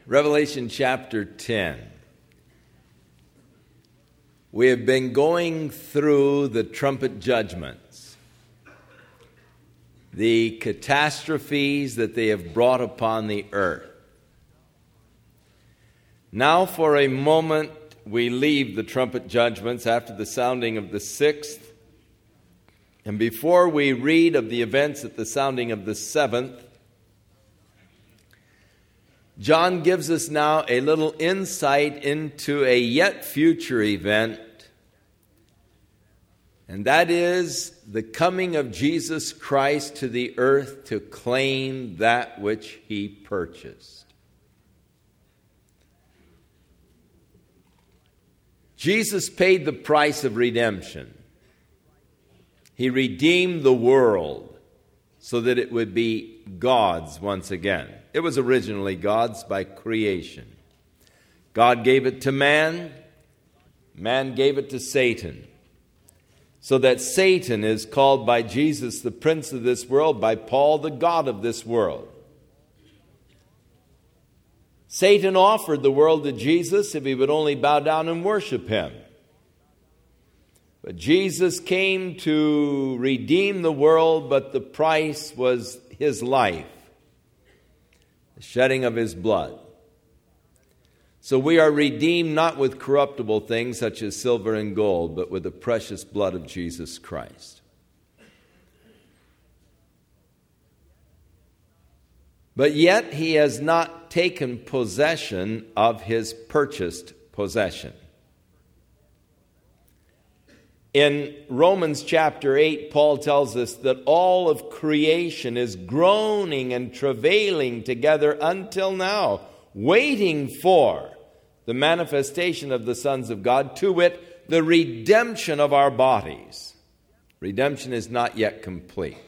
Revelation chapter 10. We have been going through the trumpet judgments, the catastrophes that they have brought upon the earth. Now for a moment we leave the trumpet judgments after the sounding of the sixth, and before we read of the events at the sounding of the seventh, John gives us now a little insight into a yet future event, and that is the coming of Jesus Christ to the earth to claim that which he purchased. Jesus paid the price of redemption. He redeemed the world so that it would be God's once again. It was originally God's by creation. God gave it to man. Man gave it to Satan. So that Satan is called by Jesus the prince of this world, by Paul the god of this world. Satan offered the world to Jesus if he would only bow down and worship him. But Jesus came to redeem the world, but the price was his life, the shedding of his blood. So we are redeemed not with corruptible things such as silver and gold, but with the precious blood of Jesus Christ. But yet he has not taken possession of his purchased possession. In Romans chapter 8, Paul tells us that all of creation is groaning and travailing together until now, waiting for the manifestation of the sons of God, to wit, the redemption of our bodies. Redemption is not yet complete.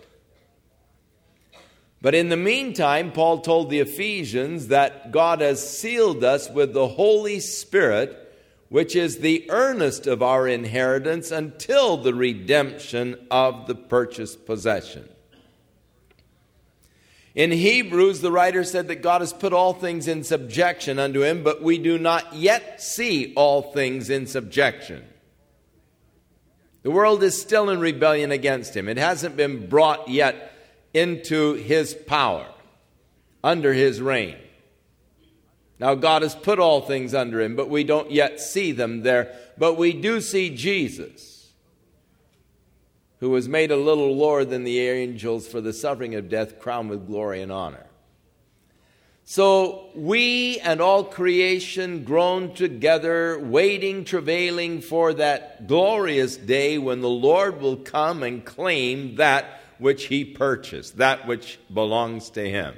But in the meantime, Paul told the Ephesians that God has sealed us with the Holy Spirit, which is the earnest of our inheritance until the redemption of the purchased possession. In Hebrews, the writer said that God has put all things in subjection unto him, but we do not yet see all things in subjection. The world is still in rebellion against him. It hasn't been brought yet into his power, under his reign. Now God has put all things under him, but we don't yet see them there. But we do see Jesus, who was made a little lower than the angels for the suffering of death, crowned with glory and honor. So we and all creation groan together, waiting, travailing for that glorious day when the Lord will come and claim that which he purchased, that which belongs to him.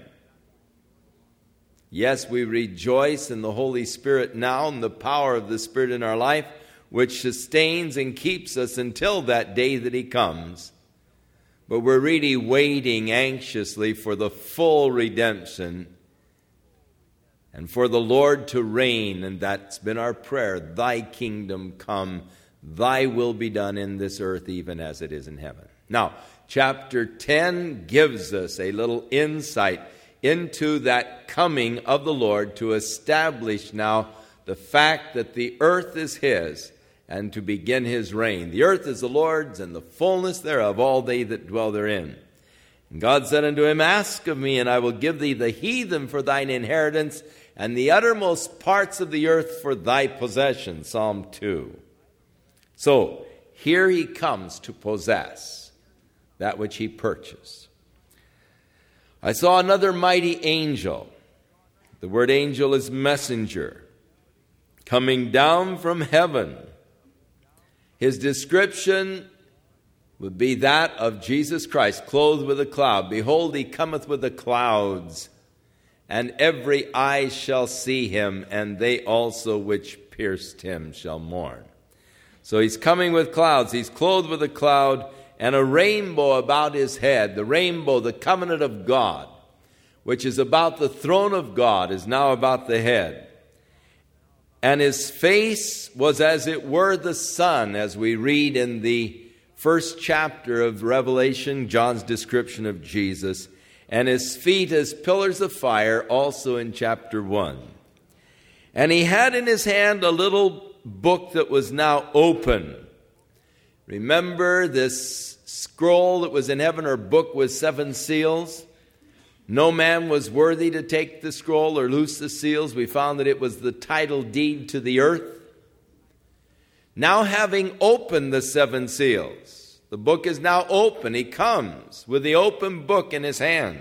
Yes, we rejoice in the Holy Spirit now and the power of the Spirit in our life, which sustains and keeps us until that day that he comes. But we're really waiting anxiously for the full redemption and for the Lord to reign. And that's been our prayer. Thy kingdom come, thy will be done in this earth even as it is in heaven. Now, chapter 10 gives us a little insight into that coming of the Lord to establish now the fact that the earth is his and to begin his reign. The earth is the Lord's and the fullness thereof, all they that dwell therein. And God said unto him, Ask of me, and I will give thee the heathen for thine inheritance, and the uttermost parts of the earth for thy possession. Psalm 2. So, here he comes to possess that which he purchased. I saw another mighty angel. The word angel is messenger, coming down from heaven. His description would be that of Jesus Christ, clothed with a cloud. Behold, he cometh with the clouds, and every eye shall see him, and they also which pierced him shall mourn. So he's coming with clouds. He's clothed with a cloud, and a rainbow about his head. The rainbow, the covenant of God, which is about the throne of God, is now about the head. And his face was as it were the sun, as we read in the first chapter of Revelation, John's description of Jesus. And his feet as pillars of fire, also in chapter 1. And he had in his hand a little book that was now open. Remember this scroll that was in heaven, or book with 7 seals? No man was worthy to take the scroll or loose the seals. We found that it was the title deed to the earth. Now having opened the 7 seals, the book is now open. He comes with the open book in his hand.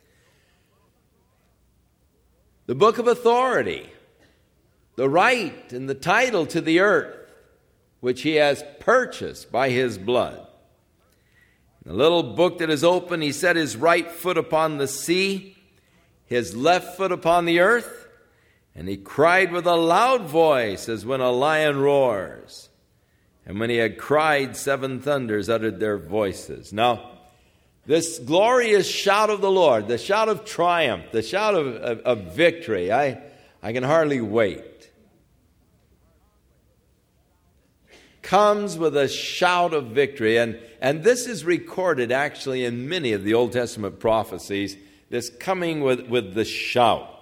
The book of authority, the right and the title to the earth, which he has purchased by his blood. The little book that is open, he set his right foot upon the sea, his left foot upon the earth, and he cried with a loud voice as when a lion roars. And when he had cried, 7 thunders uttered their voices. Now, this glorious shout of the Lord, the shout of triumph, the shout of victory, I can hardly wait. Comes with a shout of victory. And this is recorded actually in many of the Old Testament prophecies, this coming with the shout.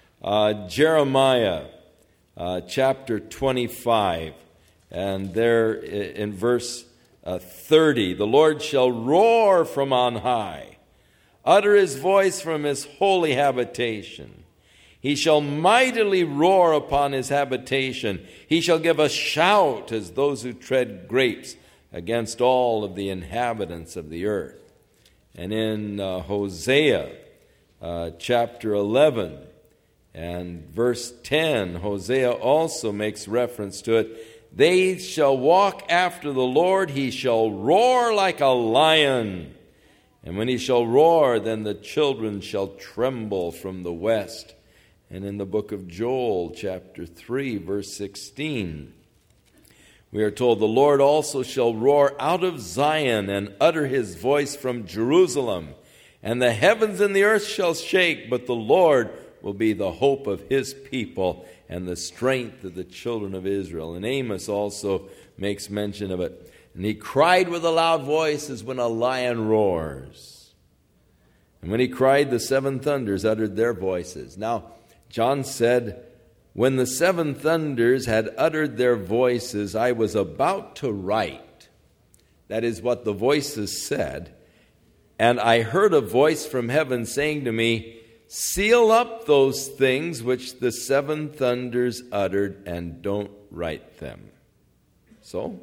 Jeremiah chapter 25, and there in verse 30, the Lord shall roar from on high, utter his voice from his holy habitation. He shall mightily roar upon his habitation. He shall give a shout as those who tread grapes against all of the inhabitants of the earth. And in Hosea chapter 11 and verse 10, Hosea also makes reference to it. They shall walk after the Lord. He shall roar like a lion. And when he shall roar, then the children shall tremble from the west. And in the book of Joel, chapter 3, verse 16, we are told, the Lord also shall roar out of Zion and utter his voice from Jerusalem. And the heavens and the earth shall shake, but the Lord will be the hope of his people and the strength of the children of Israel. And Amos also makes mention of it. And he cried with a loud voice as when a lion roars. And when he cried, the 7 thunders uttered their voices. Now, John said, when the 7 thunders had uttered their voices, I was about to write. That is what the voices said. And I heard a voice from heaven saying to me, seal up those things which the 7 thunders uttered, and don't write them. So,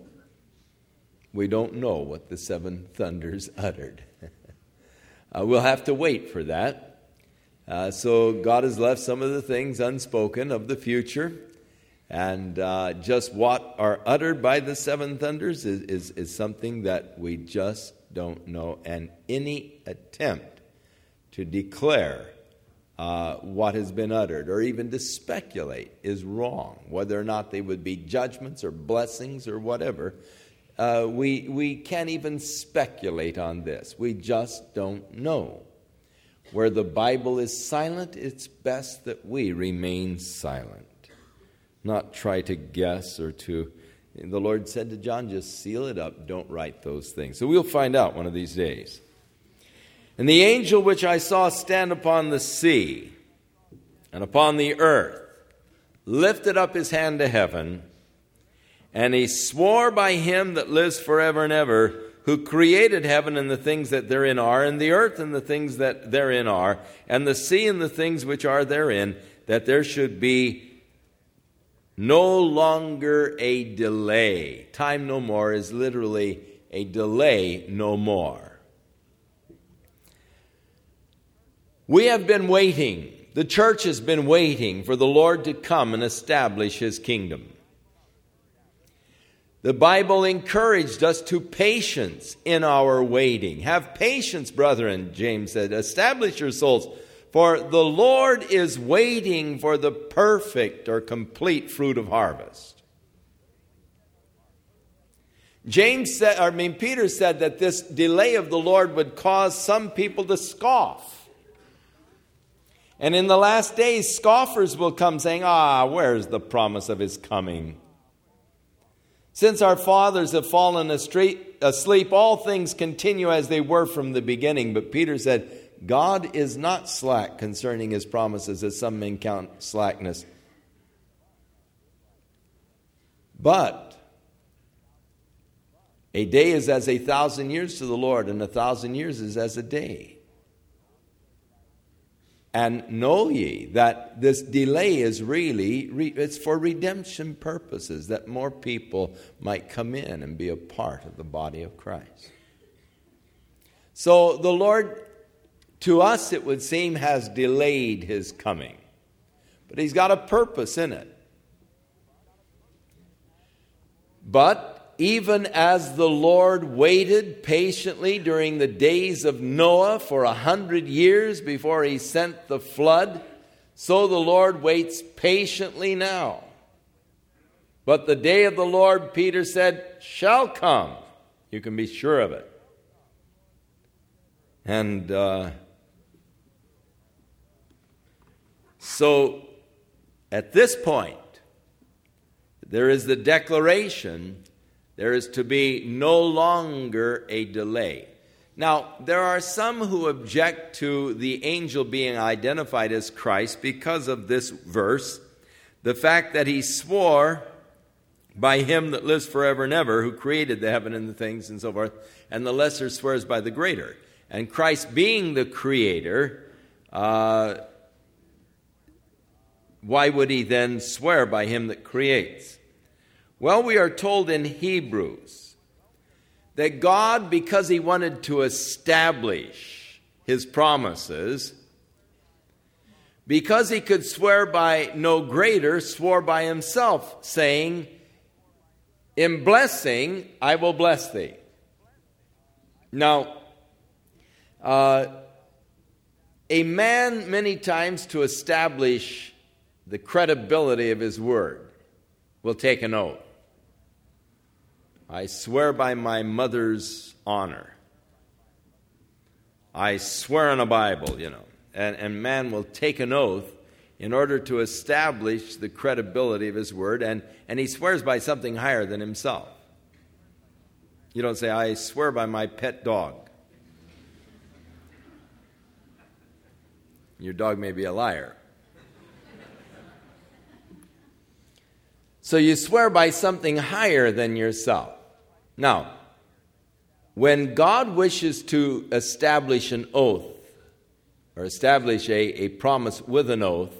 we don't know what the 7 thunders uttered. We'll have to wait for that. So God has left some of the things unspoken of the future. And just what are uttered by the 7 thunders is something that we just don't know. And any attempt to declare what has been uttered, or even to speculate, is wrong. Whether or not they would be judgments or blessings or whatever, we can't even speculate on this. We just don't know. Where the Bible is silent, it's best that we remain silent. Not try to guess or to... The Lord said to John, just seal it up, don't write those things. So we'll find out one of these days. And the angel which I saw stand upon the sea and upon the earth lifted up his hand to heaven, and he swore by him that lives forever and ever, who created heaven and the things that therein are, and the earth and the things that therein are, and the sea and the things which are therein, that there should be no longer a delay. Time no more is literally a delay no more. We have been waiting. The church has been waiting for the Lord to come and establish his kingdom. The Bible encouraged us to patience in our waiting. Have patience, brethren, James said. Establish your souls, for the Lord is waiting for the perfect or complete fruit of harvest. Peter said that this delay of the Lord would cause some people to scoff. And in the last days, scoffers will come saying, where's the promise of his coming? Since our fathers have fallen asleep, all things continue as they were from the beginning. But Peter said, God is not slack concerning his promises, as some men count slackness, But a day is as 1,000 years to the Lord, and 1,000 years is as a day. And know ye that this delay is really, it's for redemption purposes, that more people might come in and be a part of the body of Christ. So the Lord, to us it would seem, has delayed his coming. But he's got a purpose in it. But even as the Lord waited patiently during the days of Noah for 100 years before he sent the flood, so the Lord waits patiently now. But the day of the Lord, Peter said, shall come. You can be sure of it. And so at this point, there is the declaration, there is to be no longer a delay. Now, there are some who object to the angel being identified as Christ because of this verse, the fact that he swore by him that lives forever and ever, who created the heaven and the things and so forth, and the lesser swears by the greater. And Christ being the creator, why would he then swear by him that creates? Well, we are told in Hebrews that God, because he wanted to establish his promises, because he could swear by no greater, swore by himself, saying, in blessing, I will bless thee. Now, a man many times, to establish the credibility of his word, will take an oath. I swear by my mother's honor. I swear on a Bible, And man will take an oath in order to establish the credibility of his word, and he swears by something higher than himself. You don't say, I swear by my pet dog. Your dog may be a liar. So you swear by something higher than yourself. Now, when God wishes to establish an oath, or establish a promise with an oath,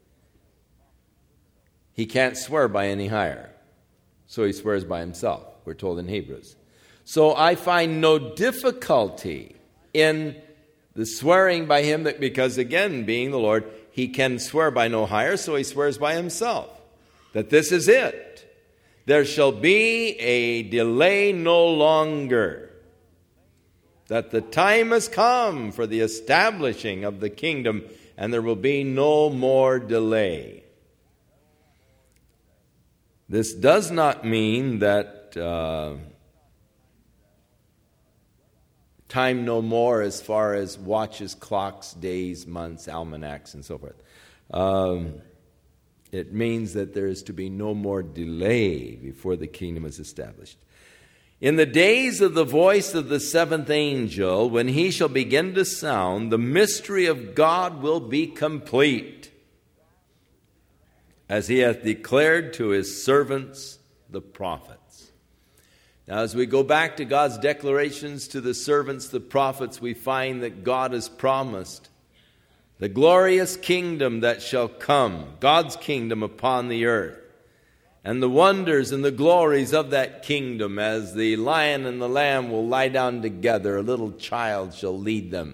he can't swear by any higher. So he swears by himself, we're told in Hebrews. So I find no difficulty in the swearing by him, that because, again, being the Lord, he can swear by no higher, so he swears by himself. That this is it. There shall be a delay no longer. That the time has come for the establishing of the kingdom, and there will be no more delay. This does not mean that time no more as far as watches, clocks, days, months, almanacs, and so forth. It means that there is to be no more delay before the kingdom is established. In the days of the voice of the seventh angel, when he shall begin to sound, the mystery of God will be complete, as he hath declared to his servants, the prophets. Now, as we go back to God's declarations to the servants, the prophets, we find that God has promised the glorious kingdom that shall come, God's kingdom upon the earth, and the wonders and the glories of that kingdom, as the lion and the lamb will lie down together, a little child shall lead them.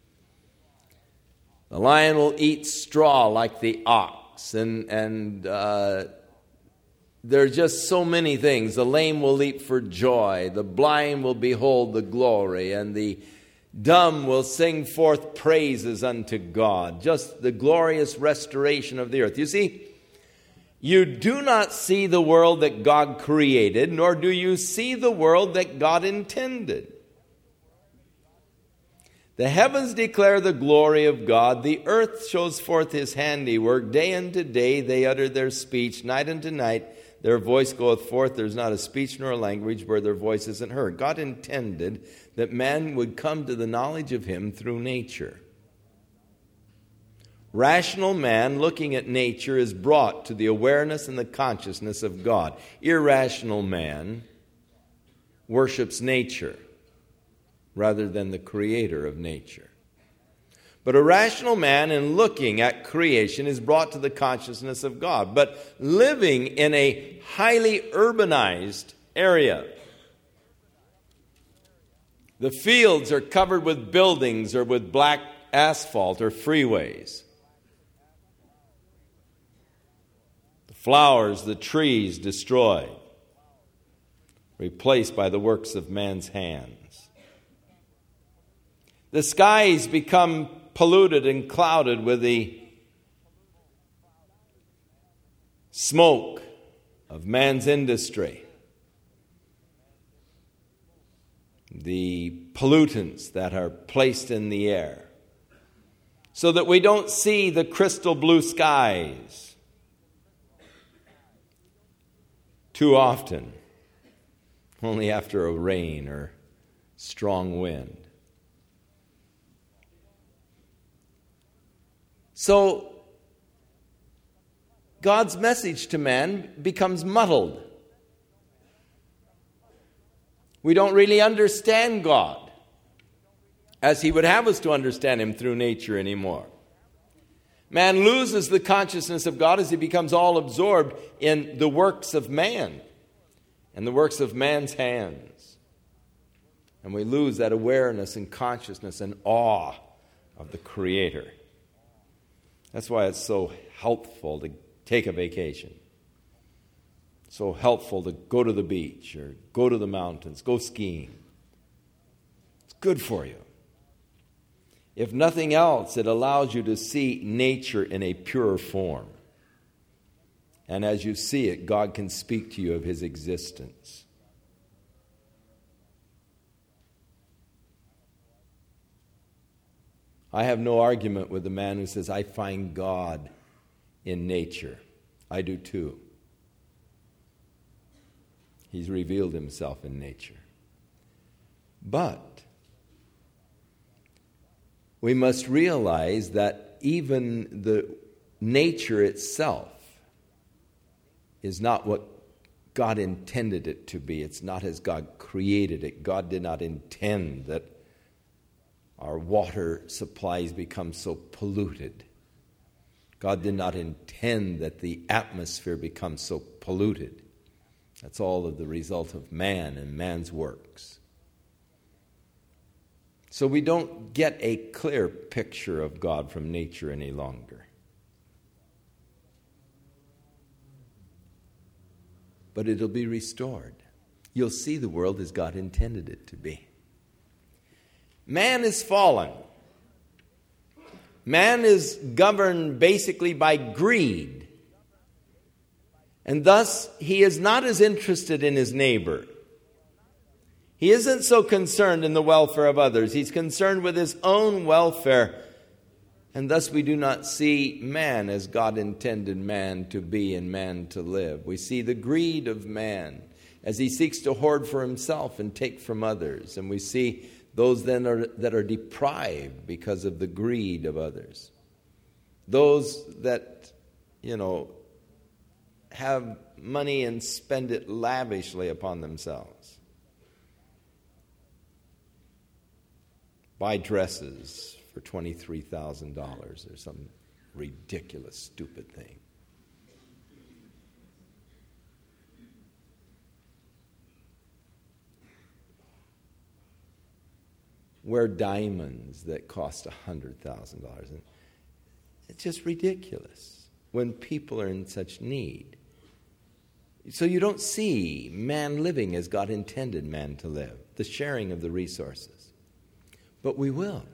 The lion will eat straw like the ox, and there are just so many things. The lame will leap for joy, the blind will behold the glory, and the dumb will sing forth praises unto God. Just the glorious restoration of the earth. You see, you do not see the world that God created, nor do you see the world that God intended. The heavens declare the glory of God. The earth shows forth his handiwork. Day unto day they utter their speech. Night unto night their voice goeth forth. There's not a speech nor a language where their voice isn't heard. God intended that man would come to the knowledge of him through nature. Rational man looking at nature is brought to the awareness and the consciousness of God. Irrational man worships nature rather than the creator of nature. But a rational man, in looking at creation, is brought to the consciousness of God. But living in a highly urbanized area, the fields are covered with buildings or with black asphalt or freeways. The flowers, the trees destroyed, replaced by the works of man's hands. The skies become polluted and clouded with the smoke of man's industry, the pollutants that are placed in the air, so that we don't see the crystal blue skies too often, only after a rain or strong wind. So, God's message to man becomes muddled. We don't really understand God as He would have us to understand Him through nature anymore. Man loses the consciousness of God as he becomes all absorbed in the works of man and the works of man's hands. And we lose that awareness and consciousness and awe of the Creator. That's why it's so helpful to take a vacation. So helpful to go to the beach or go to the mountains, go skiing. It's good for you. If nothing else, it allows you to see nature in a pure form. And as you see it, God can speak to you of His existence. I have no argument with the man who says, I find God in nature. I do too. He's revealed Himself in nature. But we must realize that even the nature itself is not what God intended it to be. It's not as God created it. God did not intend that our water supplies become so polluted. God did not intend that the atmosphere become so polluted. That's all of the result of man and man's works. So we don't get a clear picture of God from nature any longer. But it'll be restored. You'll see the world as God intended it to be. Man is fallen. Man is governed basically by greed. And thus, he is not as interested in his neighbor. He isn't so concerned in the welfare of others. He's concerned with his own welfare. And thus we do not see man as God intended man to be and man to live. We see the greed of man as he seeks to hoard for himself and take from others. And we see those then that are deprived because of the greed of others. Those that, have money and spend it lavishly upon themselves. Buy dresses for $23,000 or some ridiculous, stupid thing. Wear diamonds that cost $100,000. It's just ridiculous when people are in such need. So you don't see man living as God intended man to live, the sharing of the resources. But we will.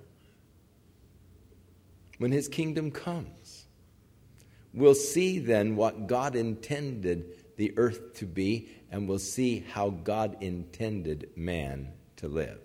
When His kingdom comes, we'll see then what God intended the earth to be, and we'll see how God intended man to live.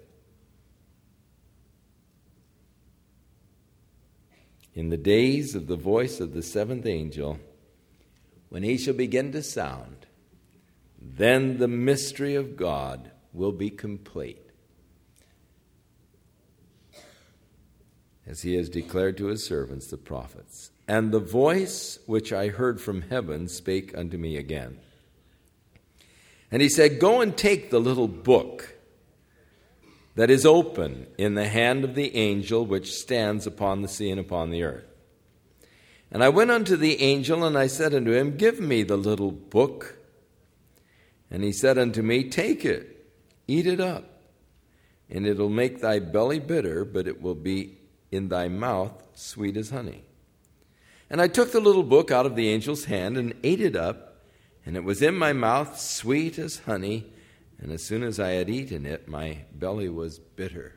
In the days of the voice of the seventh angel, when he shall begin to sound, then the mystery of God will be complete. as he has declared to his servants the prophets. And the voice which I heard from heaven spake unto me again. And he said, Go and take the little book that is open in the hand of the angel which stands upon the sea and upon the earth. And I went unto the angel, and I said unto him, Give me the little book. And he said unto me, Take it, eat it up, and it will make thy belly bitter, but it will be in thy mouth sweet as honey. And I took the little book out of the angel's hand and ate it up, and it was in my mouth sweet as honey, and as soon as I had eaten it, my belly was bitter.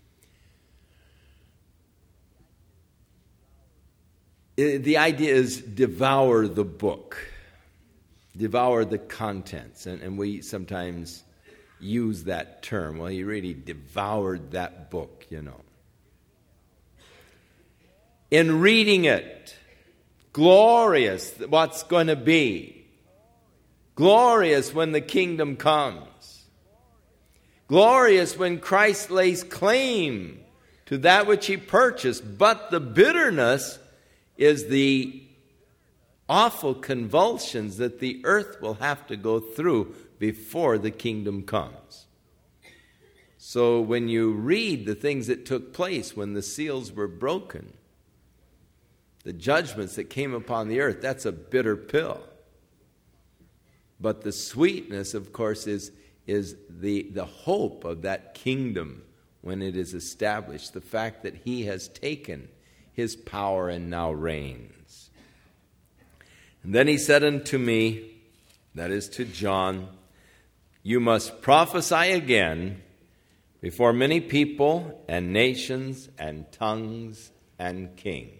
The idea is devour the book, devour the contents, and we sometimes use that term. Well, he really devoured that book, you know. In reading it, glorious what's going to be. Glorious when the kingdom comes. Glorious when Christ lays claim to that which he purchased. But the bitterness is the awful convulsions that the earth will have to go through before the kingdom comes. So when you read the things that took place when the seals were broken, the judgments that came upon the earth, that's a bitter pill. But the sweetness, of course, is the hope of that kingdom when it is established, the fact that he has taken his power and now reigns. And then he said unto me, that is to John, You must prophesy again before many people and nations and tongues and kings.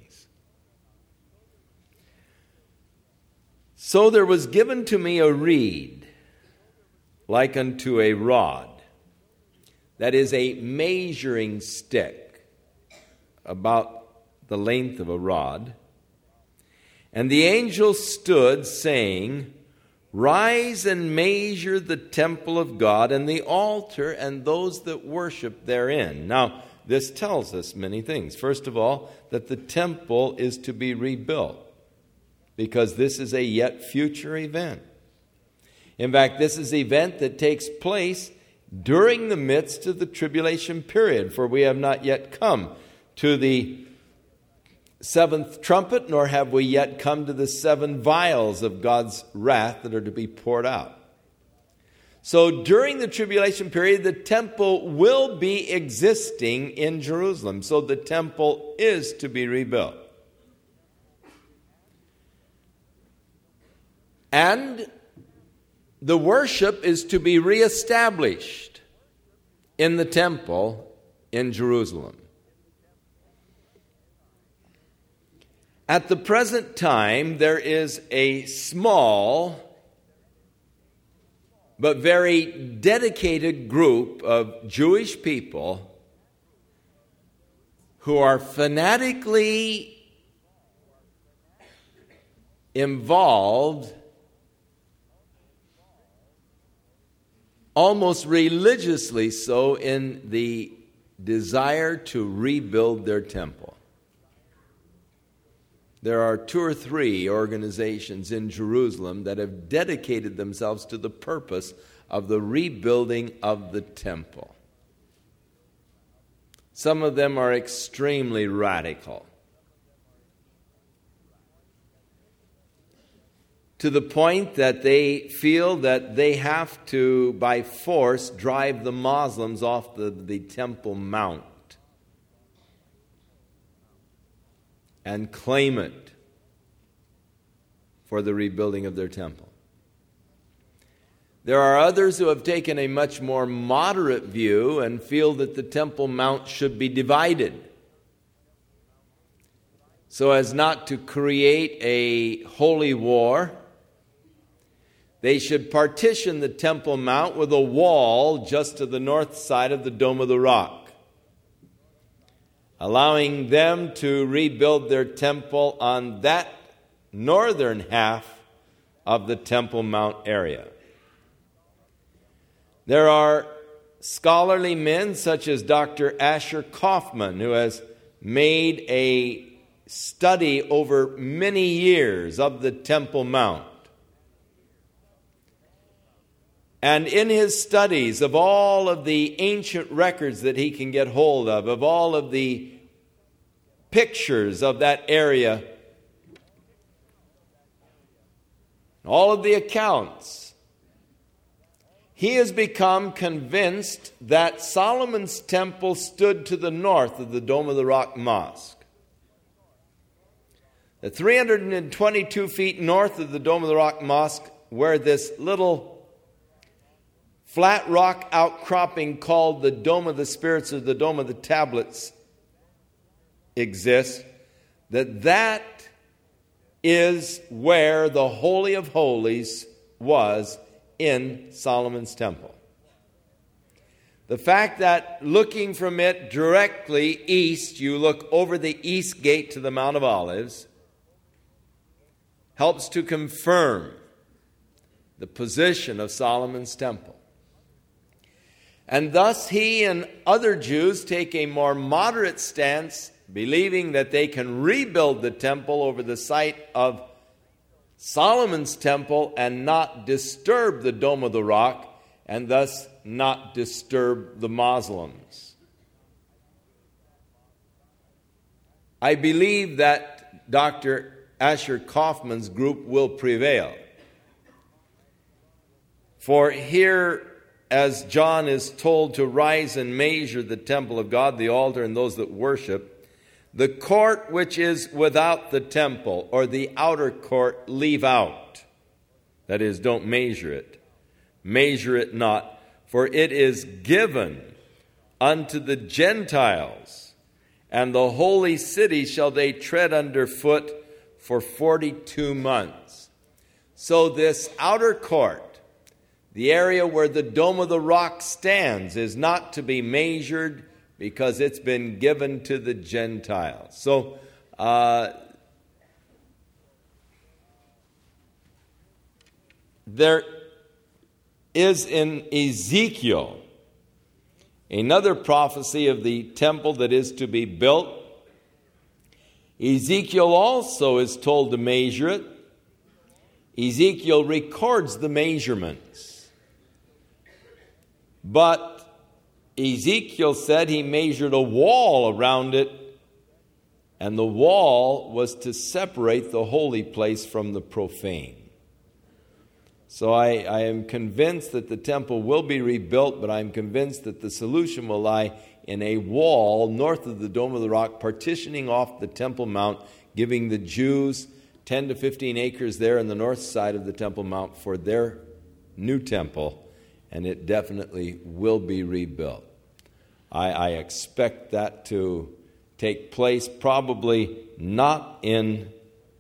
So there was given to me a reed like unto a rod, that is a measuring stick, about the length of a rod. And the angel stood, saying, Rise and measure the temple of God and the altar and those that worship therein. Now, this tells us many things. First of all, that the temple is to be rebuilt, because this is a yet future event. In fact, this is an event that takes place during the midst of the tribulation period, for we have not yet come to the seventh trumpet, nor have we yet come to the 7 vials of God's wrath that are to be poured out. So during the tribulation period, the temple will be existing in Jerusalem. So the temple is to be rebuilt. And the worship is to be reestablished in the temple in Jerusalem. At the present time, there is a small but very dedicated group of Jewish people who are fanatically involved, almost religiously so, in the desire to rebuild their temple. There are 2 or 3 organizations in Jerusalem that have dedicated themselves to the purpose of the rebuilding of the temple. Some of them are extremely radical, to the point that they feel that they have to, by force, drive the Muslims off the Temple Mount and claim it for the rebuilding of their temple. There are others who have taken a much more moderate view and feel that the Temple Mount should be divided so as not to create a holy war. They should partition the Temple Mount with a wall just to the north side of the Dome of the Rock, allowing them to rebuild their temple on that northern half of the Temple Mount area. There are scholarly men such as Dr. Asher Kaufman, who has made a study over many years of the Temple Mount. And in his studies of all of the ancient records that he can get hold of all of the pictures of that area, all of the accounts, he has become convinced that Solomon's temple stood to the north of the Dome of the Rock Mosque. The 322 feet north of the Dome of the Rock Mosque, where this little flat rock outcropping called the Dome of the Spirits or the Dome of the Tablets exists, that is where the Holy of Holies was in Solomon's temple. The fact that looking from it directly east, you look over the east gate to the Mount of Olives, helps to confirm the position of Solomon's temple. And thus he and other Jews take a more moderate stance, believing that they can rebuild the temple over the site of Solomon's temple and not disturb the Dome of the Rock, and thus not disturb the Muslims. I believe that Dr. Asher Kaufman's group will prevail. For here, as John is told to rise and measure the temple of God, the altar, and those that worship, the court which is without the temple, or the outer court, leave out. That is, don't measure it. Measure it not, for it is given unto the Gentiles, and the holy city shall they tread under foot for 42 months. So this outer court, the area where the Dome of the Rock stands, is not to be measured because it's been given to the Gentiles. So there is in Ezekiel another prophecy of the temple that is to be built. Ezekiel also is told to measure it. Ezekiel records the measurements. But Ezekiel said he measured a wall around it, and the wall was to separate the holy place from the profane. So I am convinced that the temple will be rebuilt, but I'm convinced that the solution will lie in a wall north of the Dome of the Rock, partitioning off the Temple Mount, giving the Jews 10 to 15 acres there on the north side of the Temple Mount for their new temple, and it definitely will be rebuilt. I expect that to take place probably not in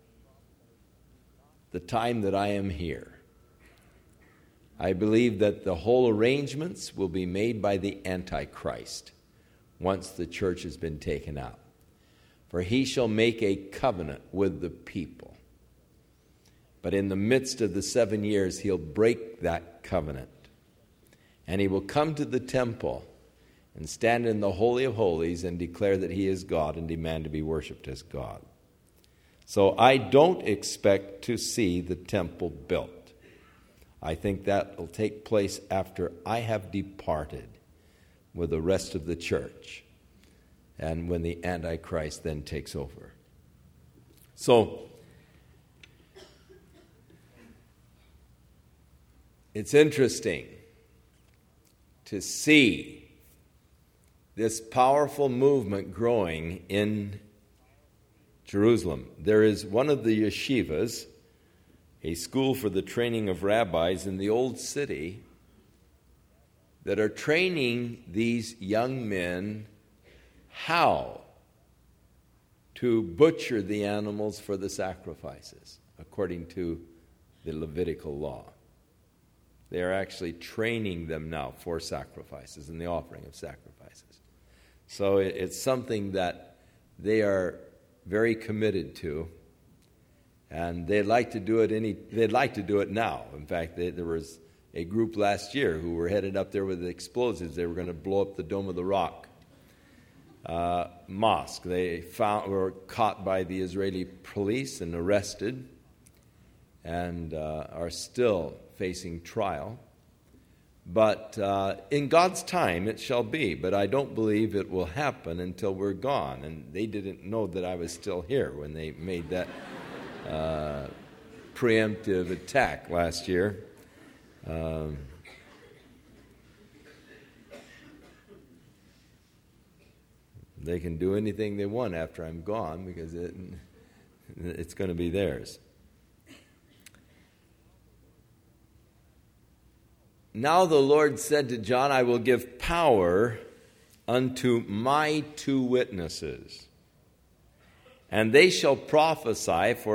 the time that I am here. I believe that the whole arrangements will be made by the Antichrist once the church has been taken out. For he shall make a covenant with the people. But in the midst of the 7 years, he'll break that covenant. And he will come to the temple and stand in the Holy of Holies and declare that he is God and demand to be worshipped as God. So I don't expect to see the temple built. I think that will take place after I have departed with the rest of the church, and when the Antichrist then takes over. So it's interesting to see this powerful movement growing in Jerusalem. There is one of the yeshivas, a school for the training of rabbis in the old city, that are training these young men how to butcher the animals for the sacrifices, according to the Levitical law. They are actually training them now for sacrifices and the offering of sacrifices. So it's something that they are very committed to, and they'd like to do it now. In fact, there was a group last year who were headed up there with explosives. They were going to blow up the Dome of the Rock. mosque. They were caught by the Israeli police and arrested and are still facing trial. But in God's time it shall be, but I don't believe it will happen until we're gone. And they didn't know that I was still here when they made that preemptive attack last year. They can do anything they want after I'm gone because it's going to be theirs. Now the Lord said to John, I will give power unto my 2 witnesses, and they shall prophesy for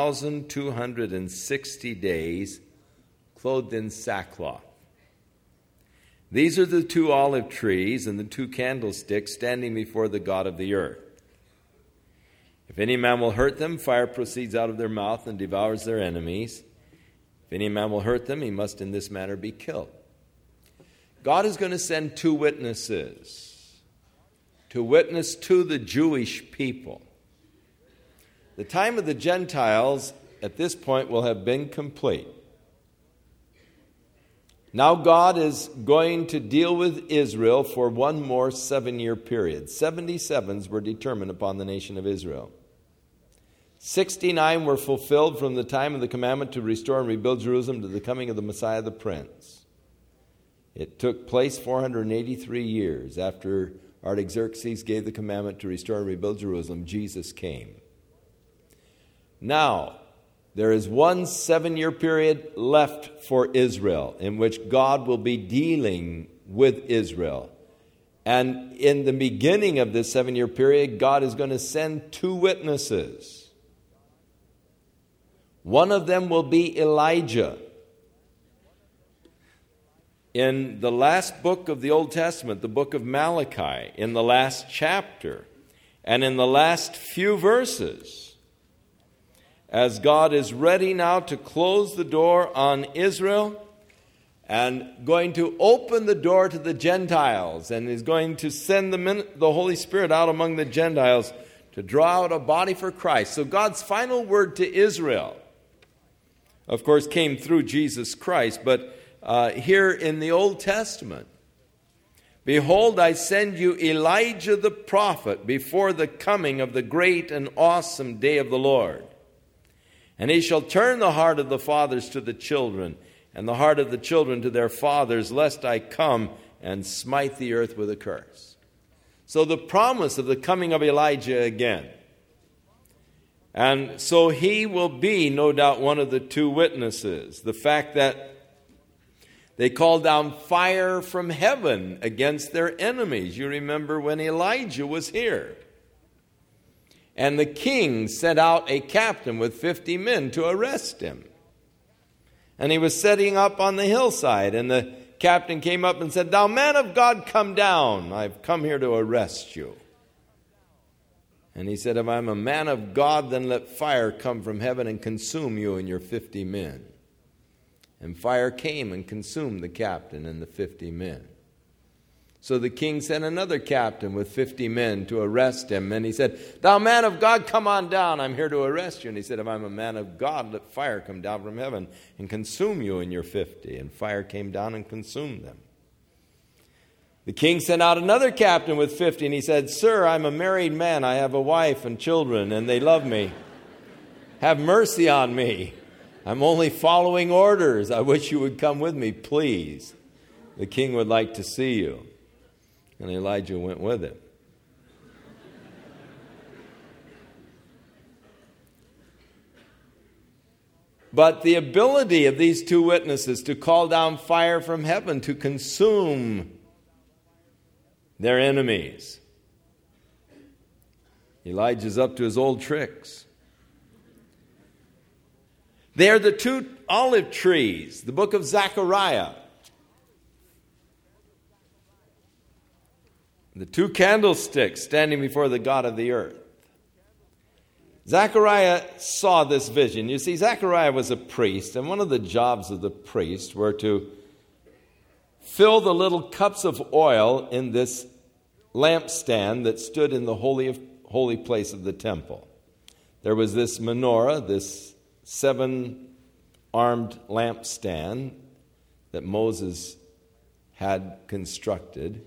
1,260 days, clothed in sackcloth. These are the 2 olive trees and the 2 candlesticks standing before the God of the earth. If any man will hurt them, fire proceeds out of their mouth and devours their enemies. If any man will hurt them, he must in this manner be killed. God is going to send 2 witnesses to witness to the Jewish people. The time of the Gentiles at this point will have been complete. Now God is going to deal with Israel for one more 7-year period. 77s were determined upon the nation of Israel. 69 were fulfilled from the time of the commandment to restore and rebuild Jerusalem to the coming of the Messiah the Prince. It took place 483 years after Artaxerxes gave the commandment to restore and rebuild Jerusalem. Jesus came. Now, there is one 7-year period left for Israel in which God will be dealing with Israel. And in the beginning of this 7-year period, God is going to send 2 witnesses. One of them will be Elijah. In the last book of the Old Testament, the book of Malachi, in the last chapter, and in the last few verses, as God is ready now to close the door on Israel and going to open the door to the Gentiles and is going to send the Holy Spirit out among the Gentiles to draw out a body for Christ. So God's final word to Israel, of course, came through Jesus Christ, but here in the Old Testament, behold, I send you Elijah the prophet before the coming of the great and awesome day of the Lord. And he shall turn the heart of the fathers to the children, and the heart of the children to their fathers, lest I come and smite the earth with a curse. So the promise of the coming of Elijah again. And so he will be, no doubt, one of the 2 witnesses. The fact that they called down fire from heaven against their enemies. You remember when Elijah was here. And the king sent out a captain with 50 men to arrest him. And he was setting up on the hillside, and the captain came up and said, Thou man of God, come down. I've come here to arrest you. And he said, If I'm a man of God, then let fire come from heaven and consume you and your 50 men. And fire came and consumed the captain and the 50 men. So the king sent another captain with 50 men to arrest him. And he said, Thou man of God, come on down. I'm here to arrest you. And he said, If I'm a man of God, let fire come down from heaven and consume you and your 50. And fire came down and consumed them. The king sent out another captain with 50. And he said, Sir, I'm a married man. I have a wife and children, and they love me. Have mercy on me. I'm only following orders. I wish you would come with me, please. The king would like to see you. And Elijah went with him. But the ability of these 2 witnesses to call down fire from heaven to consume their enemies. Elijah's up to his old tricks. They are the 2 olive trees, the book of Zechariah. The 2 candlesticks standing before the God of the earth. Zechariah saw this vision. You see, Zechariah was a priest, and one of the jobs of the priest were to fill the little cups of oil in this lampstand that stood in the holy place of the temple. There was this menorah, this 7-armed lampstand that Moses had constructed.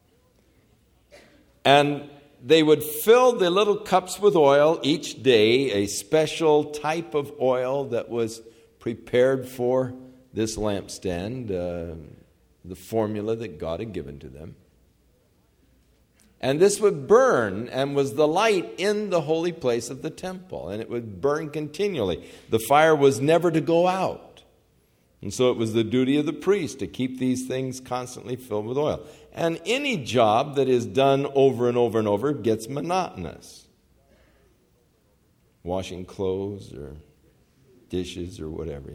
And they would fill the little cups with oil each day, a special type of oil that was prepared for this lampstand, the formula that God had given to them. And this would burn and was the light in the holy place of the temple. And it would burn continually. The fire was never to go out. And so it was the duty of the priest to keep these things constantly filled with oil. And any job that is done over and over and over gets monotonous. Washing clothes or dishes or whatever,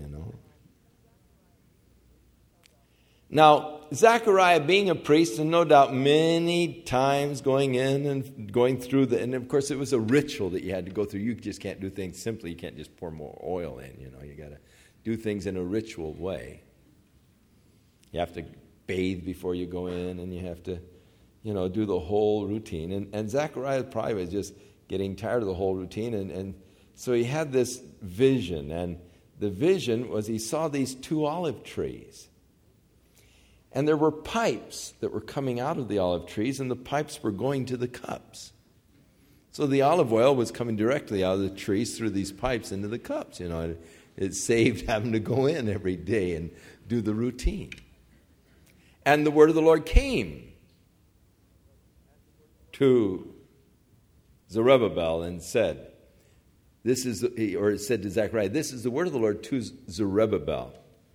Now, Zechariah being a priest, and no doubt many times going in and going through and of course it was a ritual that you had to go through. You just can't do things simply. You can't just pour more oil in, You got to do things in a ritual way. You have to bathe before you go in, and you have to, do the whole routine. And Zechariah probably was just getting tired of the whole routine, and so he had this vision, and the vision was he saw these 2 olive trees. And there were pipes that were coming out of the olive trees, and the pipes were going to the cups. So the olive oil was coming directly out of the trees through these pipes into the cups. It saved having to go in every day and do the routine. And the word of the Lord came to Zerubbabel and said, it said to Zechariah, this is the word of the Lord to Zerubbabel.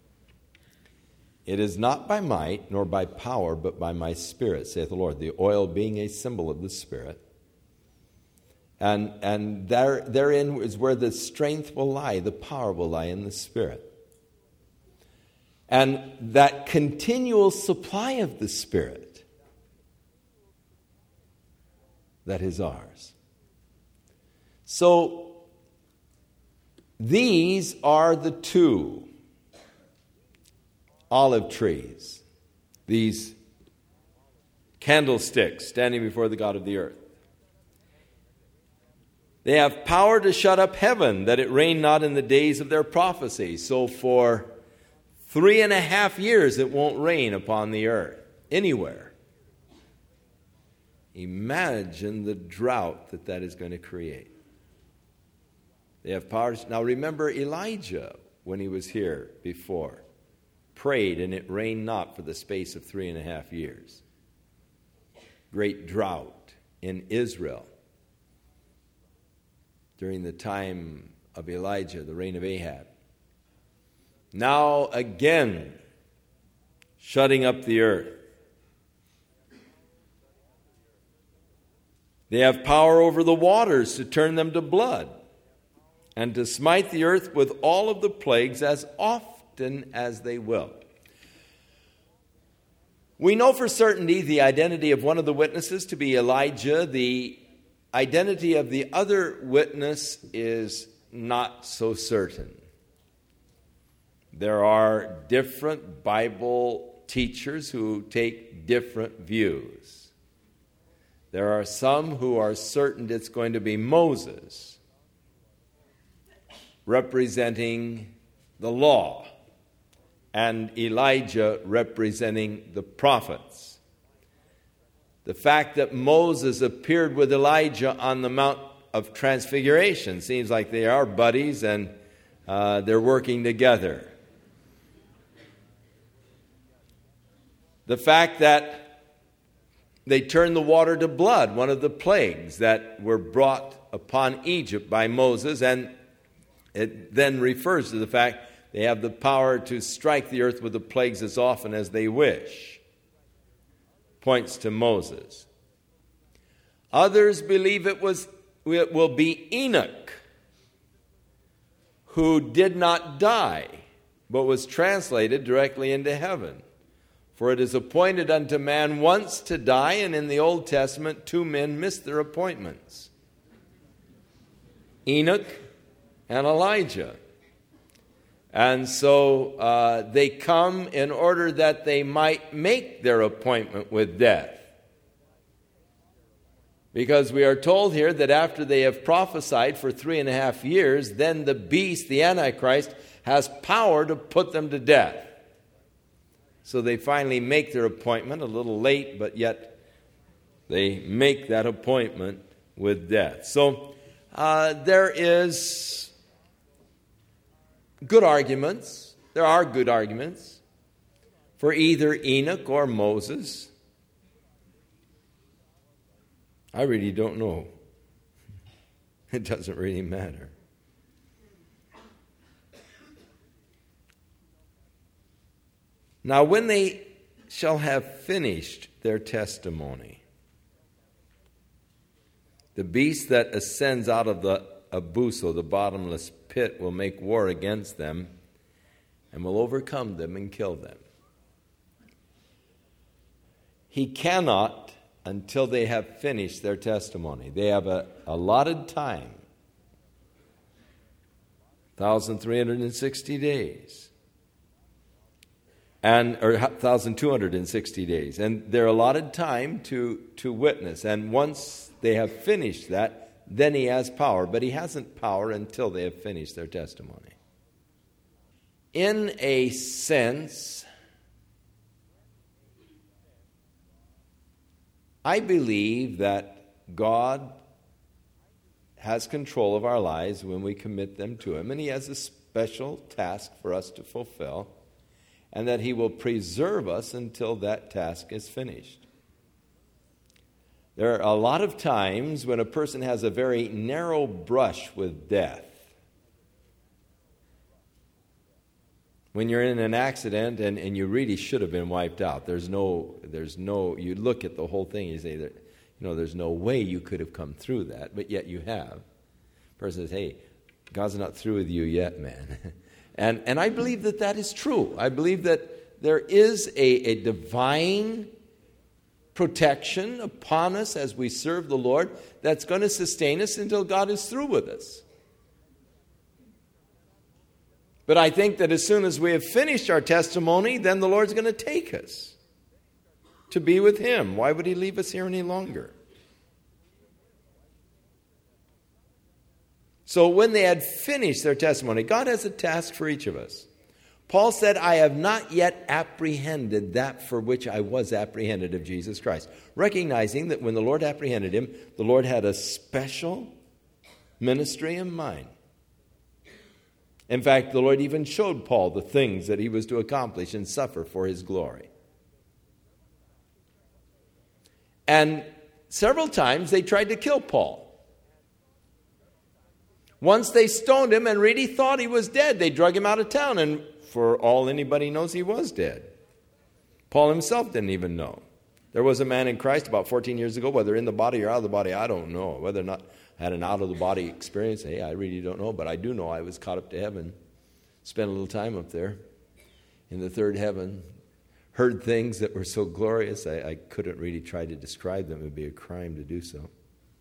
It is not by might nor by power, but by my Spirit, saith the Lord. The oil being a symbol of the Spirit. And therein is where the strength will lie, the power will lie in the Spirit. And that continual supply of the Spirit that is ours. So these are the 2 olive trees, these candlesticks standing before the God of the earth. They have power to shut up heaven, that it rain not in the days of their prophecy. So for 3.5 years it won't rain upon the earth, anywhere. Imagine the drought that is going to create. They have power. Now remember Elijah, when he was here before, prayed, and it rained not for the space of 3.5 years. Great drought in Israel during the time of Elijah, the reign of Ahab. Now again, shutting up the earth. They have power over the waters to turn them to blood, and to smite the earth with all of the plagues as often as they will. We know for certainty the identity of one of the witnesses to be Elijah. The identity of the other witness is not so certain. There are different Bible teachers who take different views. There are some who are certain it's going to be Moses, representing the law, and Elijah representing the prophets. The fact that Moses appeared with Elijah on the Mount of Transfiguration seems like they are buddies and they're working together. The fact that they turned the water to blood, one of the plagues that were brought upon Egypt by Moses, and it then refers to the fact they have the power to strike the earth with the plagues as often as they wish. Points to Moses. Others believe it will be Enoch, who did not die, but was translated directly into heaven. For it is appointed unto man once to die, and in the Old Testament 2 men missed their appointments. Enoch and Elijah. And so they come in order that they might make their appointment with death. Because we are told here that after they have prophesied for 3.5 years, then the beast, the Antichrist, has power to put them to death. So they finally make their appointment, a little late, but yet they make that appointment with death. So there is good arguments. There are good arguments for either Enoch or Moses. I really don't know. It doesn't really matter. Now, when they shall have finished their testimony, the beast that ascends out of the abuso, the bottomless pit, will make war against them and will overcome them and kill them. He cannot until they have finished their testimony. They have a allotted time, 1,360 days, or 1,260 days, and their allotted time to witness. And once they have finished that, then he has power. But he hasn't power until they have finished their testimony. In a sense, I believe that God has control of our lives when we commit them to Him, and He has a special task for us to fulfill, and that He will preserve us until that task is finished. There are a lot of times when a person has a very narrow brush with death. When you're in an accident and you really should have been wiped out, there's no, you look at the whole thing and you say, there's no way you could have come through that, but yet you have. The person says, hey, God's not through with you yet, man. And I believe that is true. I believe that there is a divine protection upon us as we serve the Lord that's going to sustain us until God is through with us. But I think that as soon as we have finished our testimony, then the Lord's going to take us to be with Him. Why would He leave us here any longer? So when they had finished their testimony, God has a task for each of us. Paul said, I have not yet apprehended that for which I was apprehended of Jesus Christ. Recognizing that when the Lord apprehended him, the Lord had a special ministry in mind. In fact, the Lord even showed Paul the things that he was to accomplish and suffer for His glory. And several times they tried to kill Paul. Once they stoned him and really thought he was dead. They drug him out of town, and for all anybody knows, he was dead. Paul himself didn't even know. There was a man in Christ about 14 years ago, whether in the body or out of the body, I don't know. Whether or not I had an out-of-the-body experience, hey, I really don't know. But I do know I was caught up to heaven, spent a little time up there in the third heaven, heard things that were so glorious, I couldn't really try to describe them. It would be a crime to do so.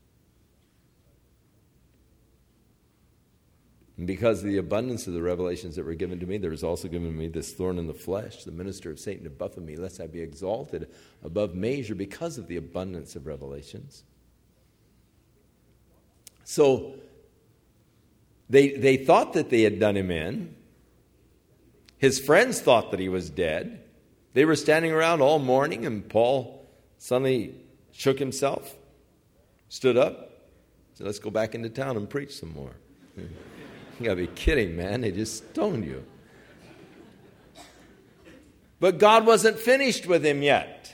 And because of the abundance of the revelations that were given to me, there was also given to me this thorn in the flesh, the minister of Satan to buffet me, lest I be exalted above measure because of the abundance of revelations. So they thought that they had done him in. His friends thought that he was dead. They were standing around all morning, and Paul suddenly shook himself, stood up, said, let's go back into town and preach some more. You got to be kidding, man. They just stoned you. But God wasn't finished with him yet.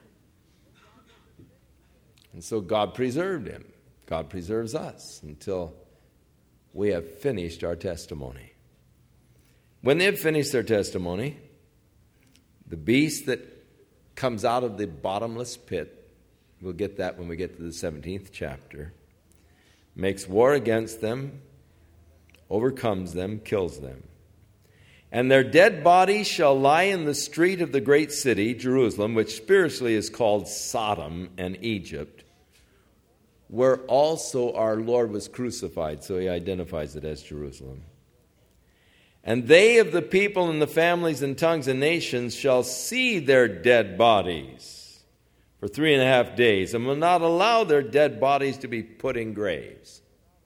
And so God preserved him. God preserves us until we have finished our testimony. When they have finished their testimony, the beast that comes out of the bottomless pit, we'll get that when we get to the 17th chapter, makes war against them, overcomes them, kills them. And their dead bodies shall lie in the street of the great city, Jerusalem, which spiritually is called Sodom and Egypt, where also our Lord was crucified. So he identifies it as Jerusalem. And they of the people and the families and tongues and nations shall see their dead bodies for 3.5 days, and will not allow their dead bodies to be put in graves.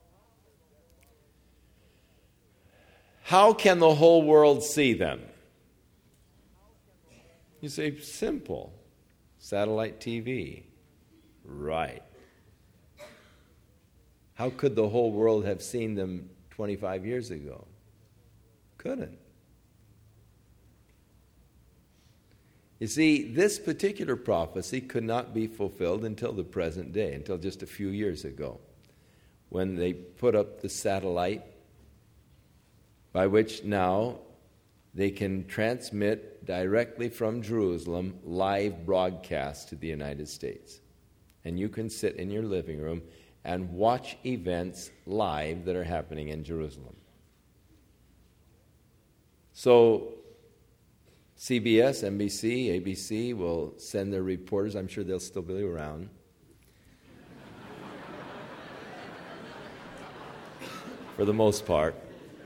How can the whole world see them? You say, simple. Satellite TV. Right. How could the whole world have seen them 25 years ago? Couldn't. You see, this particular prophecy could not be fulfilled until the present day, until just a few years ago, when they put up the satellite by which now they can transmit directly from Jerusalem live broadcasts to the United States. And you can sit in your living room and watch events live that are happening in Jerusalem. So CBS, NBC, ABC will send their reporters. I'm sure they'll still be around. For the most part.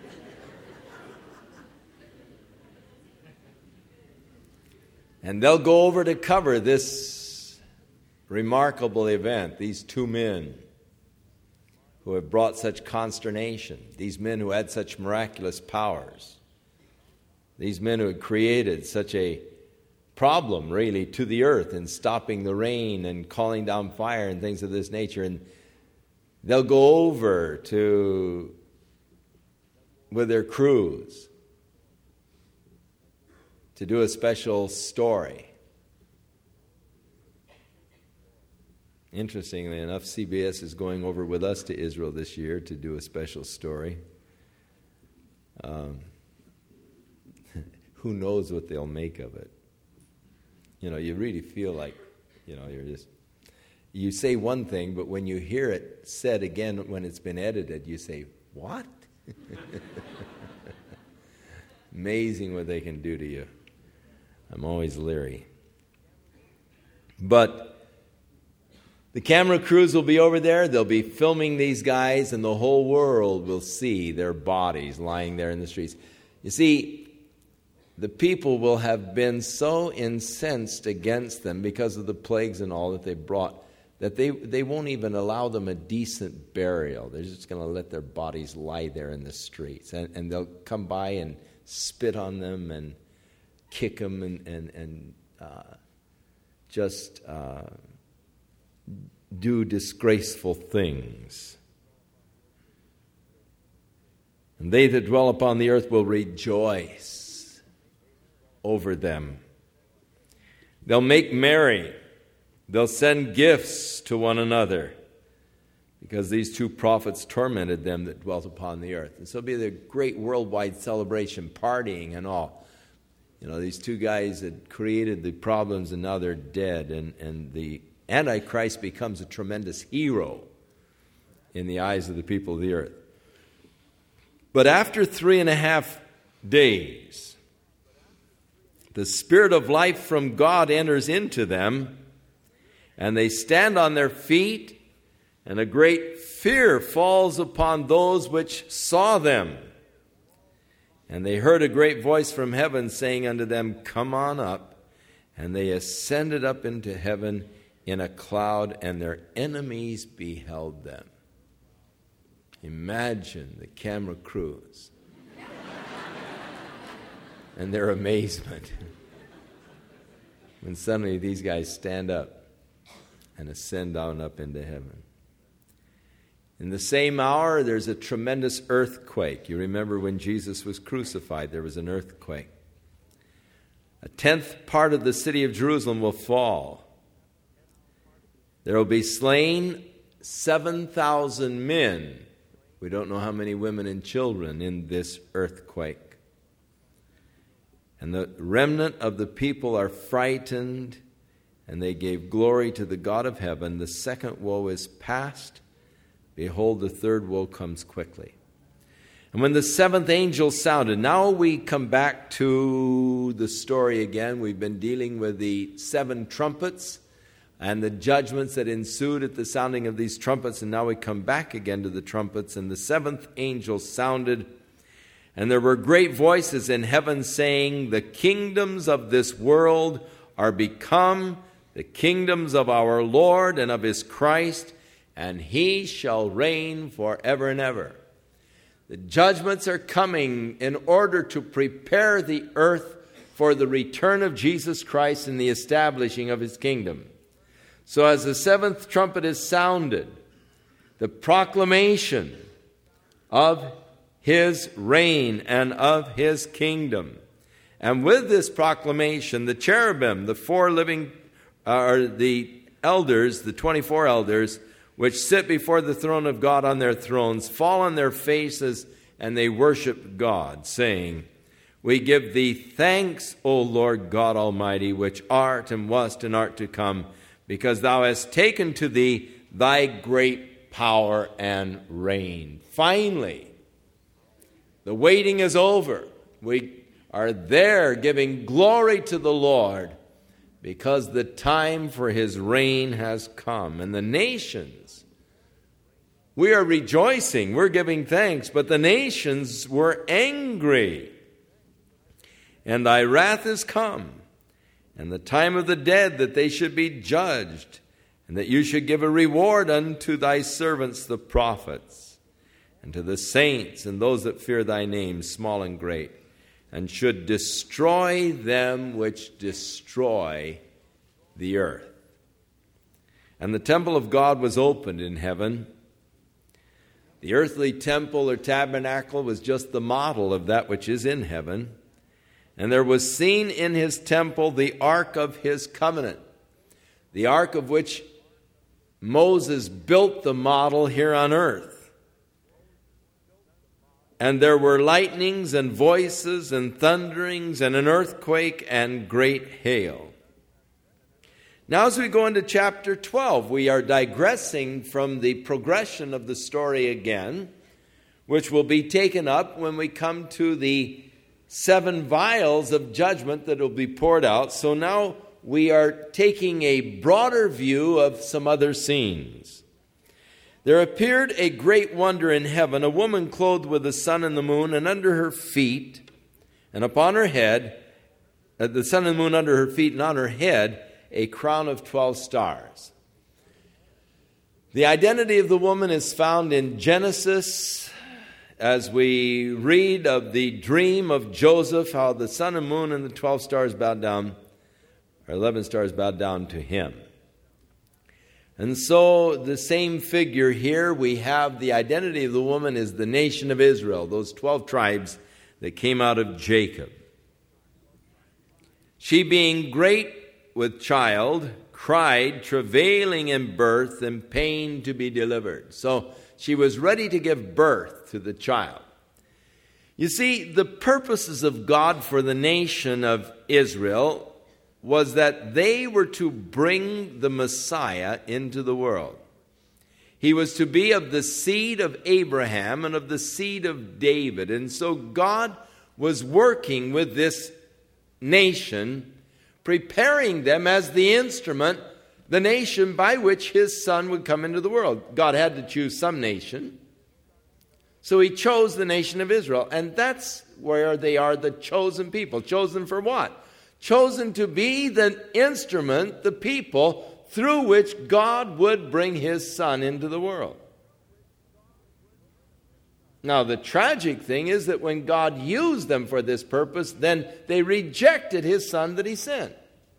And they'll go over to cover this remarkable event, these two men who have brought such consternation, these men who had such miraculous powers, these men who had created such a problem, really, to the earth in stopping the rain and calling down fire and things of this nature. And they'll go over to, with their crews, to do a special story. Interestingly enough, CBS is going over with us to Israel this year to do a special story. Who knows what they'll make of it? You know, you really feel like, you say one thing, but when you hear it said again when it's been edited, you say, what? Amazing what they can do to you. I'm always leery. But the camera crews will be over there. They'll be filming these guys, and the whole world will see their bodies lying there in the streets. You see, the people will have been so incensed against them because of the plagues and all that they brought that they won't even allow them a decent burial. They're just going to let their bodies lie there in the streets. And they'll come by and spit on them and kick them and just do disgraceful things. And they that dwell upon the earth will rejoice over them. They'll make merry. They'll send gifts to one another because these two prophets tormented them that dwelt upon the earth. And so it'll be the great worldwide celebration, partying and all. You know, these two guys had created the problems and now they're dead. And the Antichrist becomes a tremendous hero in the eyes of the people of the earth. But after 3.5 days, the Spirit of life from God enters into them, and they stand on their feet, and a great fear falls upon those which saw them. And they heard a great voice from heaven saying unto them, Come on up. And they ascended up into heaven in a cloud, and their enemies beheld them. Imagine the camera crews and their amazement when suddenly these guys stand up and ascend on up into heaven. In the same hour, there's a tremendous earthquake. You remember when Jesus was crucified, there was an earthquake. 1/10 part of the city of Jerusalem will fall. There will be slain 7,000 men. We don't know how many women and children in this earthquake. And the remnant of the people are frightened, and they gave glory to the God of heaven. The second woe is past. Behold, the third woe comes quickly. And when the seventh angel sounded, now we come back to the story again. We've been dealing with the 7 trumpets and the judgments that ensued at the sounding of these trumpets. And now we come back again to the trumpets. And the 7th angel sounded, and there were great voices in heaven saying, The kingdoms of this world are become the kingdoms of our Lord and of his Christ, and he shall reign forever and ever. The judgments are coming in order to prepare the earth for the return of Jesus Christ and the establishing of his kingdom. So as the seventh trumpet is sounded, the proclamation of his reign and of his kingdom. And with this proclamation, the cherubim, the the elders, the 24 elders, which sit before the throne of God on their thrones, fall on their faces and they worship God, saying, We give thee thanks, O Lord God Almighty, which art and wast and art to come, because thou hast taken to thee thy great power and reign. Finally, the waiting is over. We are there giving glory to the Lord because the time for his reign has come. And the nations, we are rejoicing, we're giving thanks, but the nations were angry. And thy wrath is come, and the time of the dead that they should be judged, and that you should give a reward unto thy servants the prophets, and to the saints and those that fear thy name, small and great, and should destroy them which destroy the earth. And the temple of God was opened in heaven. The earthly temple or tabernacle was just the model of that which is in heaven. And there was seen in his temple the ark of his covenant, the ark of which Moses built the model here on earth. And there were lightnings and voices and thunderings and an earthquake and great hail. Now as we go into chapter 12, we are digressing from the progression of the story again, which will be taken up when we come to the 7 vials of judgment that will be poured out. So now we are taking a broader view of some other scenes. There appeared a great wonder in heaven, a woman clothed with the sun and the moon, and under her feet, and upon her head, the sun and the moon under her feet, and on her head, a crown of 12 stars. The identity of the woman is found in Genesis, as we read of the dream of Joseph, how the sun and moon and the 12 stars bowed down, or 11 stars bowed down to him. And so the same figure here, we have the identity of the woman is the nation of Israel, those 12 tribes that came out of Jacob. She being great with child, cried, travailing in birth and pain to be delivered. So she was ready to give birth to the child. You see, the purposes of God for the nation of Israel was that they were to bring the Messiah into the world. He was to be of the seed of Abraham and of the seed of David. And so God was working with this nation, preparing them as the instrument, the nation by which his son would come into the world. God had to choose some nation. So he chose the nation of Israel. And that's where they are the chosen people. Chosen for what? Chosen to be the instrument, the people, through which God would bring his son into the world. Now, the tragic thing is that when God used them for this purpose, then they rejected his son that he sent.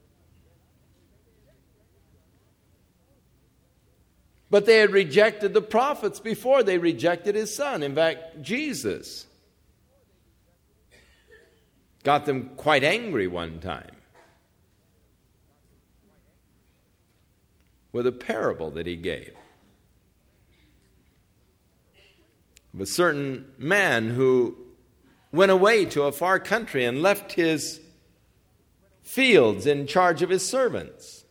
But they had rejected the prophets before they rejected his son. In fact, Jesus got them quite angry one time with a parable that he gave of a certain man who went away to a far country and left his fields in charge of his servants.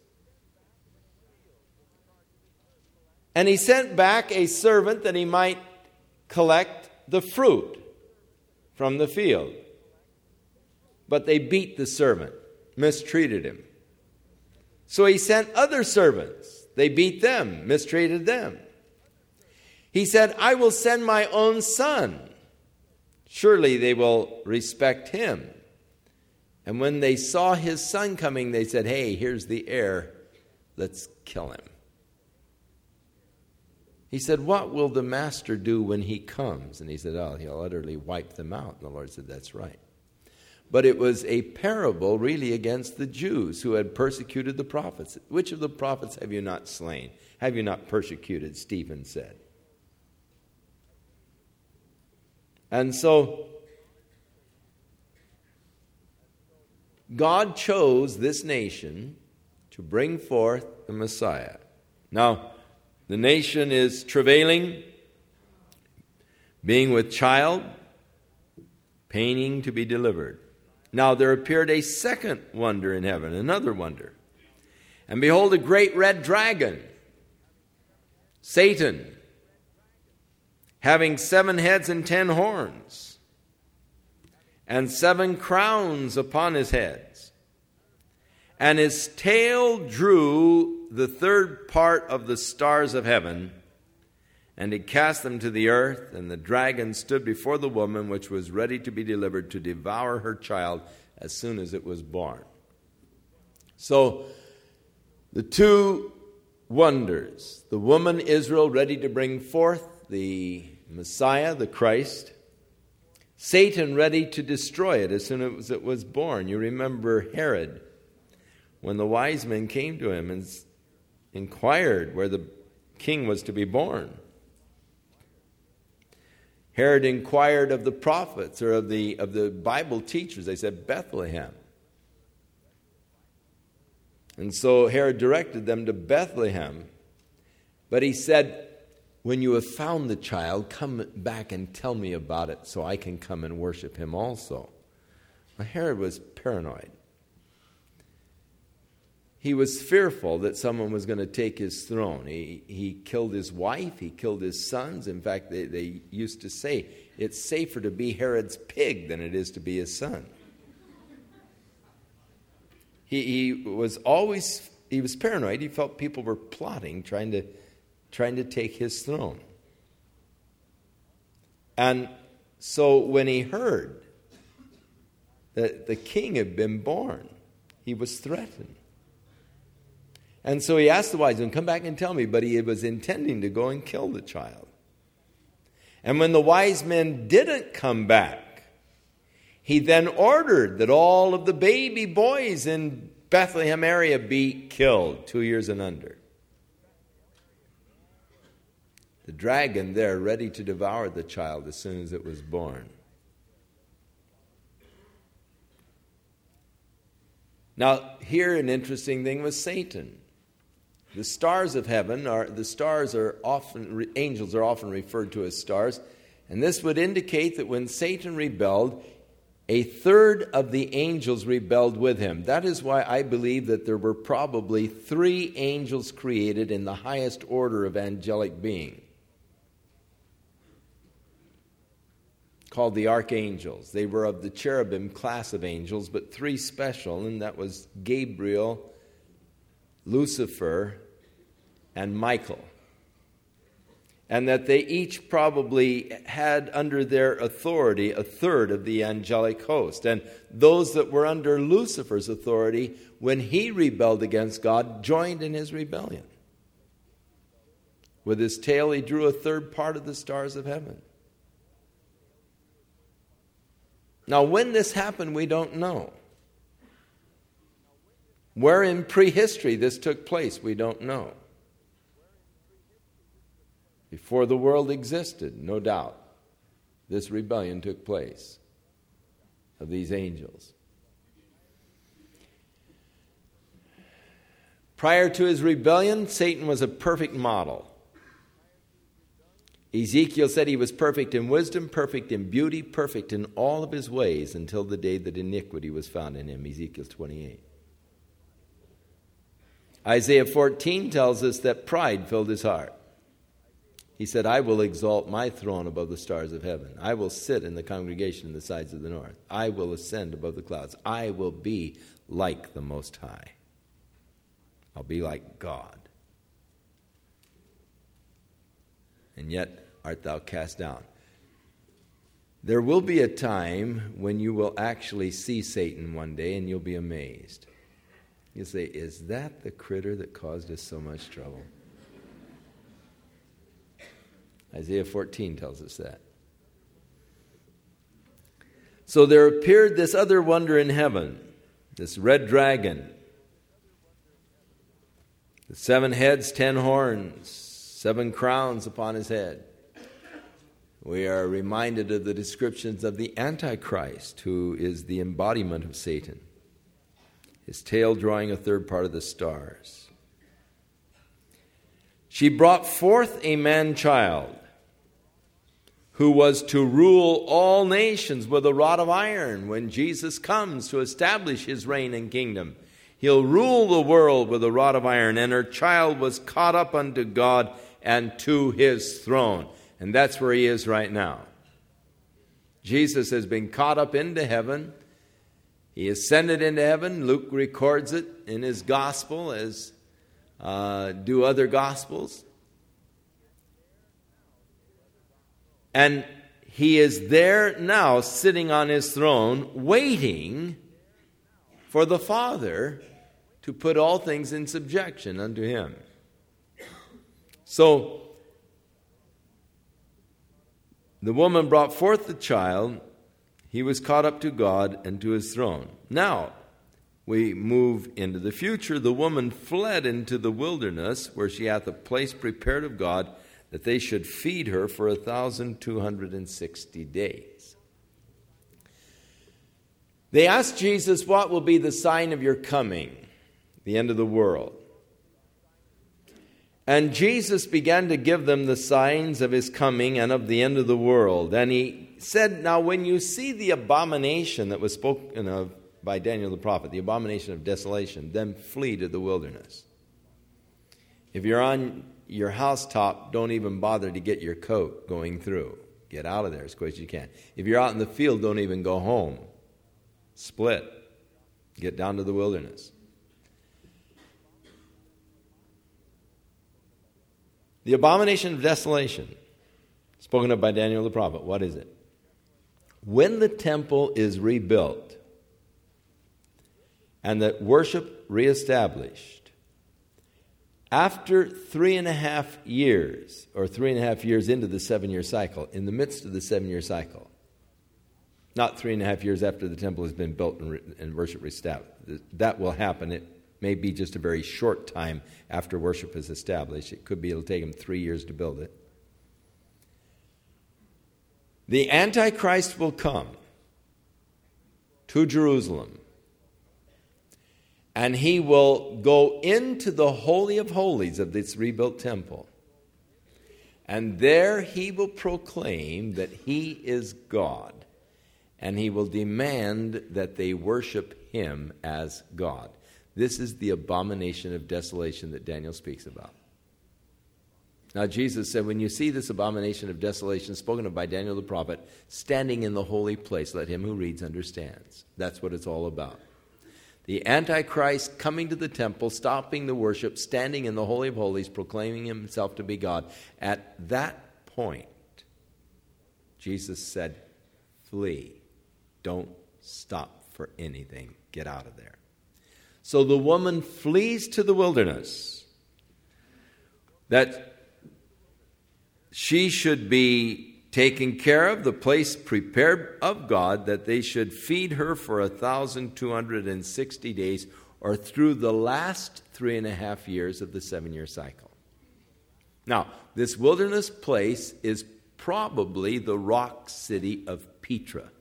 And he sent back a servant that he might collect the fruit from the field. But they beat the servant, mistreated him. So he sent other servants. They beat them, mistreated them. He said, I will send my own son. Surely they will respect him. And when they saw his son coming, they said, hey, here's the heir let's kill him. He said, what will the master do when he comes? And he said, oh, he'll utterly wipe them out. And the Lord said, that's right. But it was a parable really against the Jews who had persecuted the prophets. Which of the prophets have you not slain? Have you not persecuted? Stephen said. And so God chose this nation to bring forth the Messiah. Now, the nation is travailing, being with child, paining to be delivered. Now there appeared a second wonder in heaven, another wonder. And behold, a great red dragon, Satan, having 7 heads and 10 horns, and 7 crowns upon his heads. And his tail drew the 3rd part of the stars of heaven, and he cast them to the earth, and the dragon stood before the woman which was ready to be delivered to devour her child as soon as it was born. So, the 2 wonders, the woman Israel ready to bring forth the Messiah, the Christ, Satan ready to destroy it as soon as it was born. You remember Herod, when the wise men came to him and inquired where the king was to be born. Herod inquired of the prophets or of the Bible teachers. They said Bethlehem. And so Herod directed them to Bethlehem. But he said, when you have found the child, come back and tell me about it so I can come and worship him also. Well, Herod was paranoid. He was fearful that someone was going to take his throne. He killed his wife. He killed his sons. In fact, they used to say, it's safer to be Herod's pig than it is to be his son. He was paranoid. He felt people were plotting, trying to take his throne. And so when he heard that the king had been born, he was threatened. And so he asked the wise men, come back and tell me. But he was intending to go and kill the child. And when the wise men didn't come back, he then ordered that all of the baby boys in Bethlehem area be killed, 2 years and under. The dragon there ready to devour the child as soon as it was born. Now, here an interesting thing was Satan. The stars of heaven angels are often referred to as stars, and this would indicate that when Satan rebelled, 1/3 of the angels rebelled with him. That is why I believe that there were probably 3 angels created in the highest order of angelic being, called the archangels. They were of the cherubim class of angels, but 3 special, and that was Gabriel, Lucifer, and Michael. And that they each probably had under their authority 1/3 of the angelic host. And those that were under Lucifer's authority, when he rebelled against God, joined in his rebellion. With his tail, he drew 1/3 part of the stars of heaven. Now, when this happened, we don't know. Where in prehistory this took place, we don't know. Before the world existed, no doubt, this rebellion took place of these angels. Prior to his rebellion, Satan was a perfect model. Ezekiel said he was perfect in wisdom, perfect in beauty, perfect in all of his ways until the day that iniquity was found in him, Ezekiel 28. Isaiah 14 tells us that pride filled his heart. He said, I will exalt my throne above the stars of heaven. I will sit in the congregation in the sides of the north. I will ascend above the clouds. I will be like the Most High. I'll be like God. And yet art thou cast down. There will be a time when you will actually see Satan one day and you'll be amazed. You say, is that the critter that caused us so much trouble? Isaiah 14 tells us that. So there appeared this other wonder in heaven, this red dragon. The 7 heads, 10 horns, 7 crowns upon his head. We are reminded of the descriptions of the Antichrist, who is the embodiment of Satan. His tail drawing a third part of the stars. She brought forth a man-child who was to rule all nations with a rod of iron when Jesus comes to establish his reign and kingdom. He'll rule the world with a rod of iron, and her child was caught up unto God and to his throne. And that's where he is right now. Jesus has been caught up into heaven. He ascended into heaven. Luke records it in his gospel, as do other gospels. And he is there now, sitting on his throne, waiting for the Father to put all things in subjection unto him. So, the woman brought forth the child. He was caught up to God and to his throne. Now, we move into the future. The woman fled into the wilderness, where she hath a place prepared of God, that they should feed her for 1,260 days. They asked Jesus, what will be the sign of your coming, the end of the world? And Jesus began to give them the signs of his coming and of the end of the world. And he said, now when you see the abomination that was spoken of by Daniel the prophet, the abomination of desolation, then flee to the wilderness. If you're on your housetop, don't even bother to get your coat going through. Get out of there as quick as you can. If you're out in the field, don't even go home. Split. Get down to the wilderness. The abomination of desolation, spoken of by Daniel the prophet, what is it? When the temple is rebuilt and the worship reestablished, after 3.5 years, or 3.5 years into the 7-year cycle, in the midst of the 7-year cycle, not 3.5 years after the temple has been built and worship reestablished, that will happen. It may be just a very short time after worship is established. It'll take them 3 years to build it. The Antichrist will come to Jerusalem, and he will go into the Holy of Holies of this rebuilt temple. And there he will proclaim that he is God, and he will demand that they worship him as God. This is the abomination of desolation that Daniel speaks about. Now Jesus said, when you see this abomination of desolation spoken of by Daniel the prophet, standing in the holy place, let him who reads understands. That's what it's all about. The Antichrist coming to the temple, stopping the worship, standing in the Holy of Holies, proclaiming himself to be God. At that point, Jesus said, flee. Don't stop for anything. Get out of there. So the woman flees to the wilderness, that she should be taken care of, the place prepared of God, that they should feed her for 1,260 days, or through the last 3.5 years of the 7-year cycle. Now, this wilderness place is probably the rock city of Petra,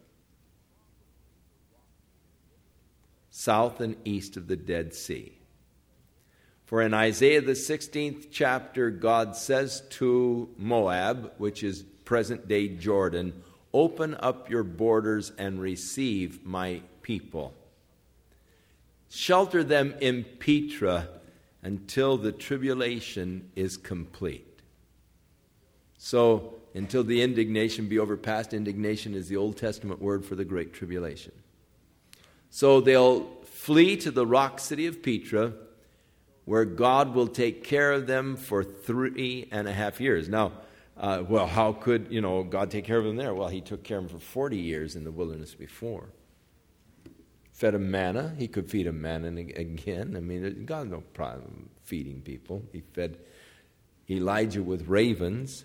south and east of the Dead Sea. For in Isaiah the 16th chapter, God says to Moab, which is present-day Jordan, open up your borders and receive my people. Shelter them in Petra until the tribulation is complete. So, until the indignation be overpassed, indignation is the Old Testament word for the Great Tribulation. So they'll flee to the rock city of Petra, where God will take care of them for 3.5 years. Now, how could, God take care of them there? Well, he took care of them for 40 years in the wilderness before. fed him manna. He could feed him manna again. I mean, God had no problem feeding people. He fed Elijah with ravens.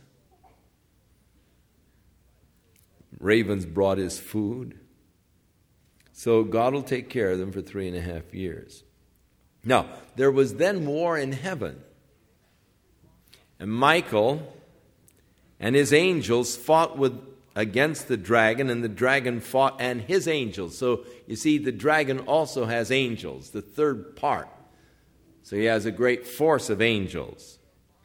Ravens brought his food. So God will take care of them for 3.5 years. Now, there was then war in heaven. And Michael and his angels fought against the dragon, and the dragon fought and his angels. So, you see, the dragon also has angels, the third part. So he has a great force of angels.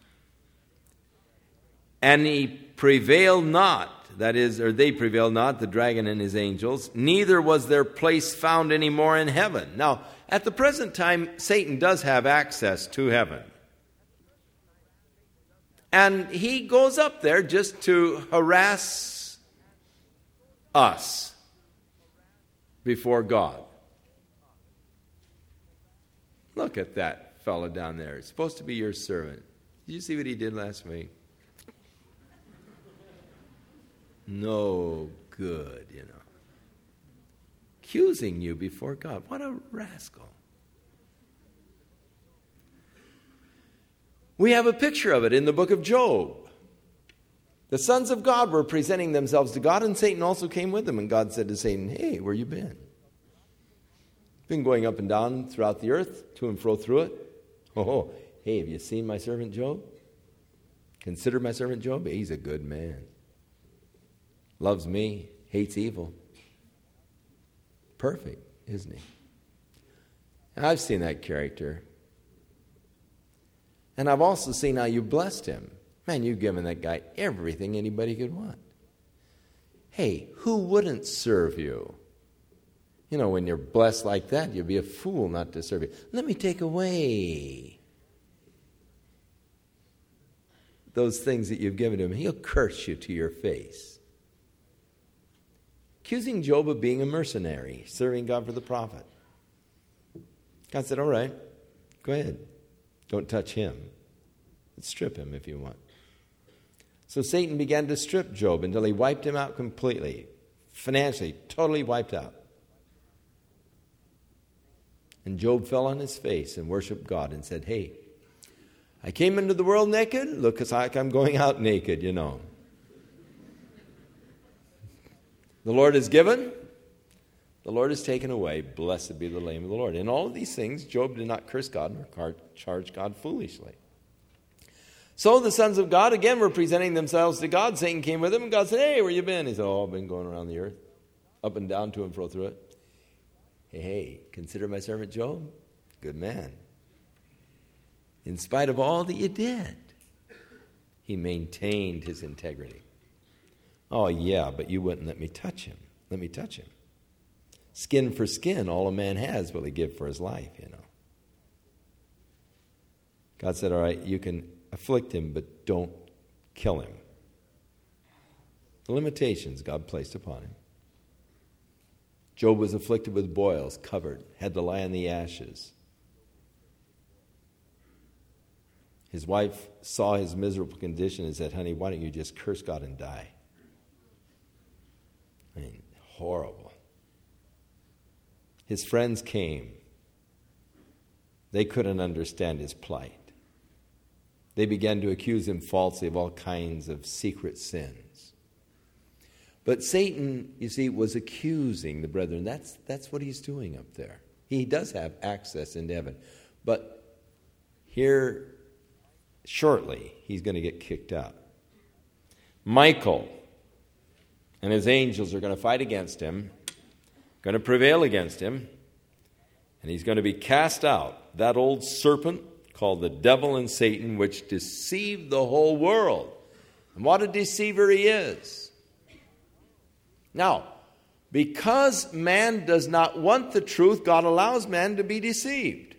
And he prevailed not, that is, or they prevailed not, the dragon and his angels, neither was their place found any more in heaven. Now, at the present time, Satan does have access to heaven. And he goes up there just to harass us before God. Look at that fellow down there. He's supposed to be your servant. Did you see what he did last week? No good, you know. Accusing you before God. What a rascal. We have a picture of it in the book of Job. The sons of God were presenting themselves to God, and Satan also came with them. And God said to Satan, hey, where you been? Been going up and down throughout the earth, to and fro through it. Oh, hey, have you seen my servant Job? Consider my servant Job. He's a good man. Loves me, hates evil. Perfect, isn't he? And I've seen that character. And I've also seen how you blessed him. Man, you've given that guy everything anybody could want. Hey, who wouldn't serve you? You know, when you're blessed like that, you'd be a fool not to serve you. Let me take away those things that you've given to him. He'll curse you to your face. Accusing Job of being a mercenary, serving God for the profit. God said, all right, go ahead. Don't touch him. Strip him if you want. So Satan began to strip Job until he wiped him out completely. Financially, totally wiped out. And Job fell on his face and worshiped God and said, hey, I came into the world naked. Look like I'm going out naked, you know. The Lord has given. The Lord has taken away. Blessed be the name of the Lord. In all of these things, Job did not curse God nor charge God foolishly. So the sons of God, again, were presenting themselves to God. Satan came with them, and God said, hey, where you been? He said, oh, I've been going around the earth, up and down, to and fro through it. Hey, consider my servant Job. Good man. In spite of all that you did, he maintained his integrity. Oh, yeah, but you wouldn't let me touch him. Let me touch him. Skin for skin, all a man has will he give for his life, you know. God said, all right, you can afflict him, but don't kill him. The limitations God placed upon him. Job was afflicted with boils, covered, had to lie in the ashes. His wife saw his miserable condition and said, honey, why don't you just curse God and die? I mean, horrible. His friends came. They couldn't understand his plight. They began to accuse him falsely of all kinds of secret sins. But Satan, you see, was accusing the brethren. That's what he's doing up there. He does have access into heaven. But here, shortly, he's going to get kicked out. Michael and his angels are going to fight against him, going to prevail against him, and he's going to be cast out. That old serpent called the devil and Satan, which deceived the whole world. And what a deceiver he is. Now, because man does not want the truth, God allows man to be deceived.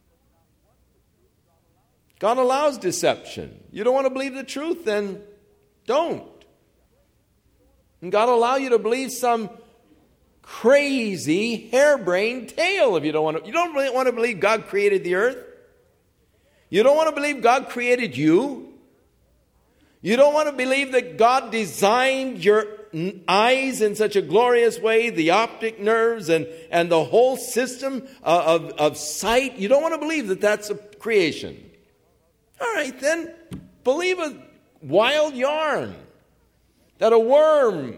God allows deception. You don't want to believe the truth, then don't. And God will allow you to believe some crazy, harebrained tale if you don't want to. You don't really want to believe God created the earth. You don't want to believe God created you. You don't want to believe that God designed your eyes in such a glorious way, the optic nerves and the whole system of sight. You don't want to believe that that's a creation. All right, then believe a wild yarn that a worm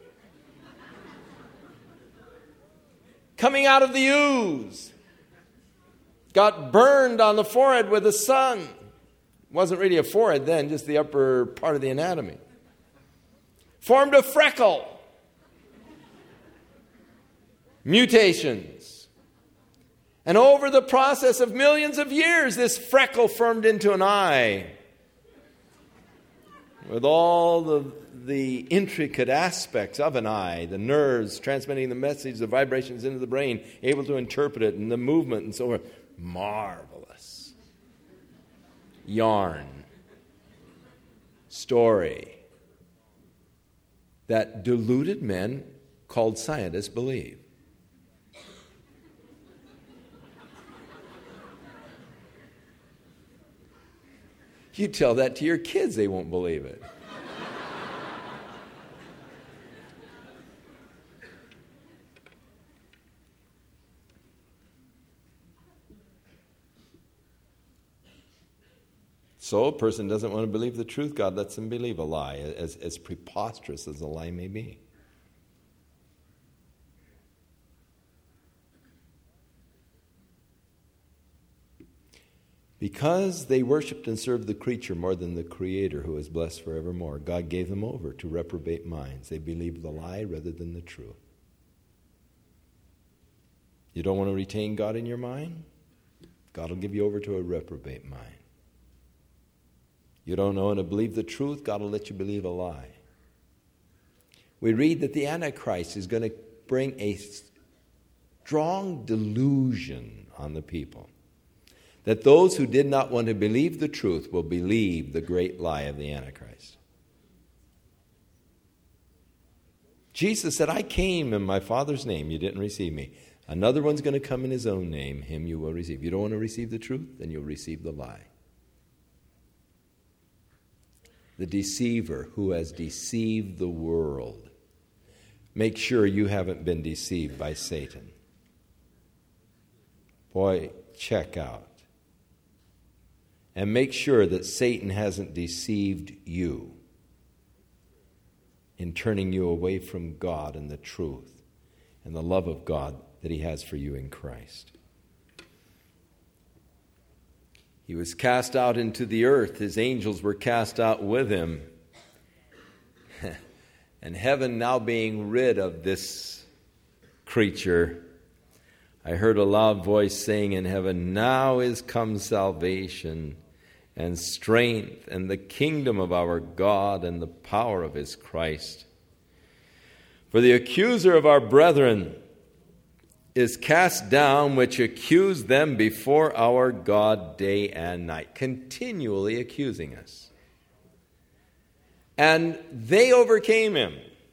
coming out of the ooze got burned on the forehead with the sun. It wasn't really a forehead then, just the upper part of the anatomy. Formed a freckle. Mutations. And over the process of millions of years, this freckle formed into an eye. With all the intricate aspects of an eye, the nerves transmitting the message, the vibrations into the brain, able to interpret it, and the movement and so on. Marvelous. Yarn. Story. That deluded men called scientists believe. You tell that to your kids, they won't believe it. So a person doesn't want to believe the truth, God lets them believe a lie, as preposterous as a lie may be. Because they worshipped and served the creature more than the Creator, who is blessed forevermore, God gave them over to reprobate minds. They believed the lie rather than the truth. You don't want to retain God in your mind? God will give you over to a reprobate mind. You don't want to believe the truth? God will let you believe a lie. We read that the Antichrist is going to bring a strong delusion on the people. That those who did not want to believe the truth will believe the great lie of the Antichrist. Jesus said, I came in my Father's name, you didn't receive me. Another one's going to come in his own name, him you will receive. You don't want to receive the truth? Then you'll receive the lie. The deceiver who has deceived the world. Make sure you haven't been deceived by Satan. Boy, check out. And make sure that Satan hasn't deceived you in turning you away from God and the truth and the love of God that he has for you in Christ. He was cast out into the earth. His angels were cast out with him. And heaven now being rid of this creature, I heard a loud voice saying in heaven, now is come salvation and strength and the kingdom of our God and the power of his Christ. For the accuser of our brethren is cast down, which accused them before our God day and night, continually accusing us. And they overcame him,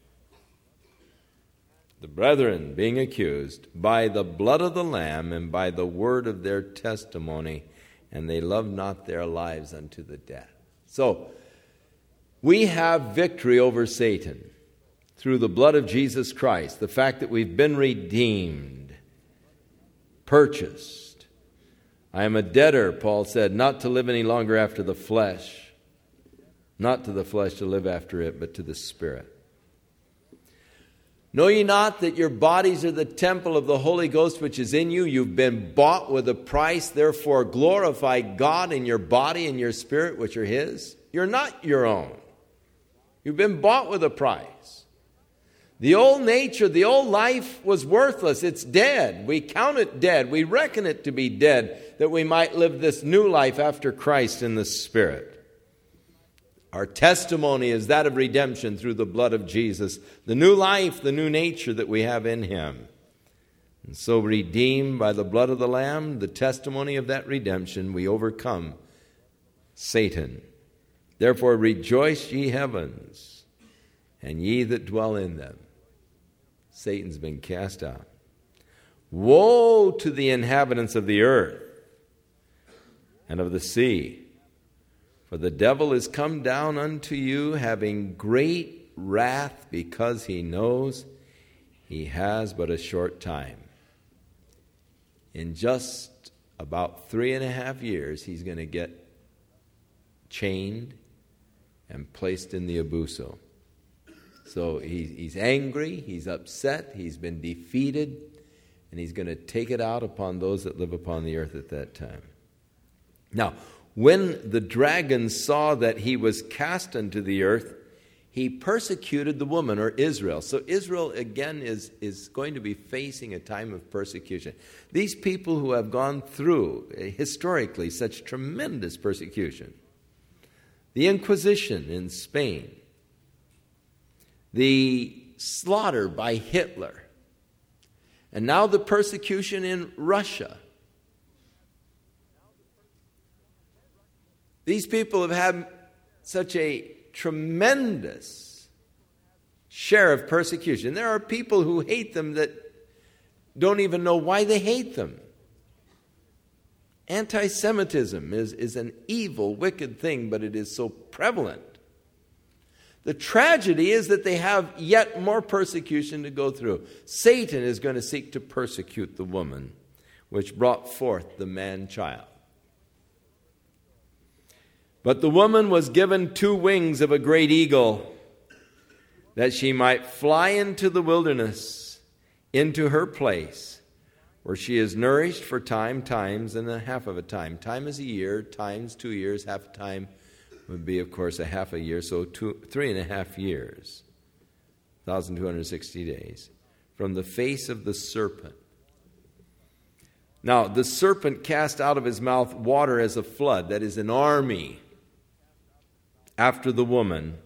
the brethren being accused, by the blood of the Lamb and by the word of their testimony, and they loved not their lives unto the death. So, we have victory over Satan through the blood of Jesus Christ, the fact that we've been redeemed, purchased. I am a debtor, Paul said, not to live any longer after the flesh, not to the flesh to live after it, but to the Spirit. Know ye not that your bodies are the temple of the Holy Ghost which is in you? You've been bought with a price. Therefore glorify God in your body and your spirit, which are his. You're not your own. You've been bought with a price. The old nature, the old life was worthless. It's dead. We count it dead. We reckon it to be dead, that we might live this new life after Christ in the Spirit. Our testimony is that of redemption through the blood of Jesus, the new life, the new nature that we have in him. And so redeemed by the blood of the Lamb, the testimony of that redemption, we overcome Satan. Therefore rejoice, ye heavens, and ye that dwell in them. Satan's been cast out. Woe to the inhabitants of the earth and of the sea! For the devil is come down unto you, having great wrath because he knows he has but a short time. In just about 3.5 years, he's going to get chained and placed in the abuso. So he's angry, he's upset, he's been defeated, and he's going to take it out upon those that live upon the earth at that time. Now, when the dragon saw that he was cast into the earth, he persecuted the woman, or Israel. So Israel, again, is going to be facing a time of persecution. These people who have gone through, historically, such tremendous persecution. The Inquisition in Spain. The slaughter by Hitler. And now the persecution in Russia. These people have had such a tremendous share of persecution. There are people who hate them that don't even know why they hate them. Anti-Semitism is an evil, wicked thing, but it is so prevalent. The tragedy is that they have yet more persecution to go through. Satan is going to seek to persecute the woman, which brought forth the man-child. But the woman was given 2 wings of a great eagle, that she might fly into the wilderness, into her place, where she is nourished for times and a half of a time. Time is a year, times 2 years, half a time would be, of course, a half a year, so 3.5 years, 1,260 days, from the face of the serpent. Now, the serpent cast out of his mouth water as a flood, that is an army, after the woman,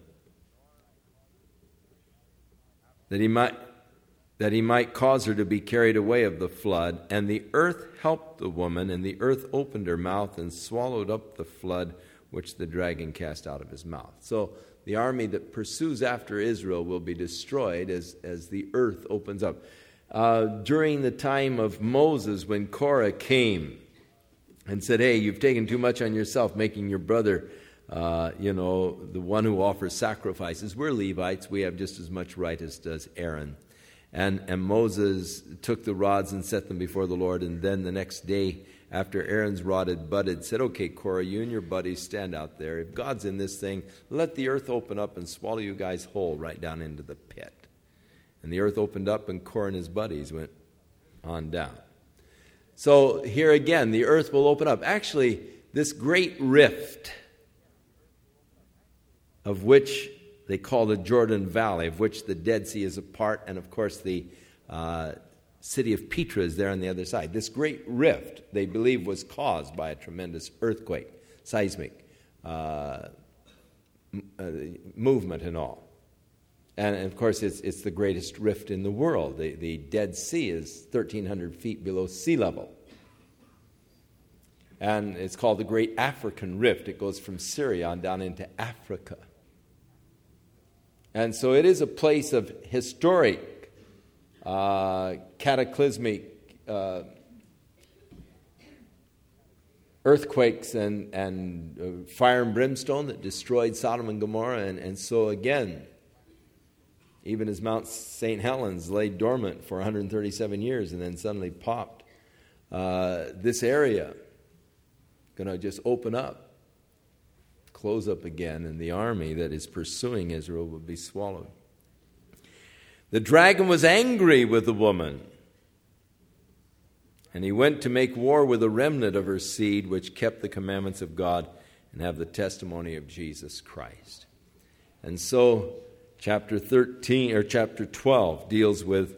that he might cause her to be carried away of the flood. And the earth helped the woman, and the earth opened her mouth and swallowed up the flood which the dragon cast out of his mouth. So the army that pursues after Israel will be destroyed as the earth opens up. During the time of Moses, when Korah came and said, hey, you've taken too much on yourself, making your brother the one who offers sacrifices. We're Levites. We have just as much right as does Aaron. And Moses took the rods and set them before the Lord. And then the next day, after Aaron's rod had budded, said, okay, Korah, you and your buddies stand out there. If God's in this thing, let the earth open up and swallow you guys whole right down into the pit. And the earth opened up, and Korah and his buddies went on down. So here again, the earth will open up. Actually, this great rift, of which they call the Jordan Valley, of which the Dead Sea is a part, and of course the city of Petra is there on the other side. This great rift, they believe, was caused by a tremendous earthquake, seismic movement and all. And of course it's the greatest rift in the world. The Dead Sea is 1,300 feet below sea level. And it's called the Great African Rift. It goes from Syria on down into Africa. And so it is a place of historic, cataclysmic earthquakes and fire and brimstone that destroyed Sodom and Gomorrah. And so again, even as Mount St. Helens lay dormant for 137 years and then suddenly popped, this area going to just open up, close up again, and the army that is pursuing Israel will be swallowed. The dragon was angry with the woman, and he went to make war with a remnant of her seed, which kept the commandments of God and have the testimony of Jesus Christ. And so chapter 12 deals with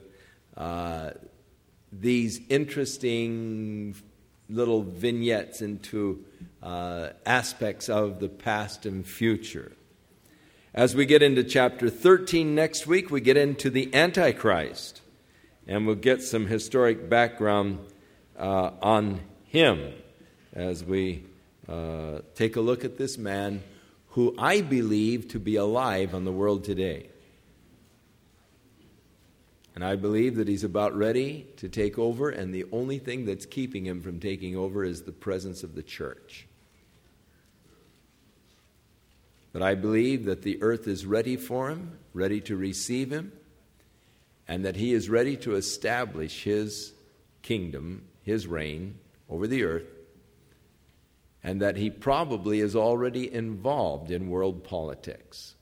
these interesting little vignettes into aspects of the past and future. As we get into chapter 13 next week, we get into the Antichrist, and we'll get some historic background on him as we take a look at this man who I believe to be alive on the world today. And I believe that he's about ready to take over, and the only thing that's keeping him from taking over is the presence of the church. But I believe that the earth is ready for him, ready to receive him, and that he is ready to establish his kingdom, his reign over the earth, and that he probably is already involved in world politics.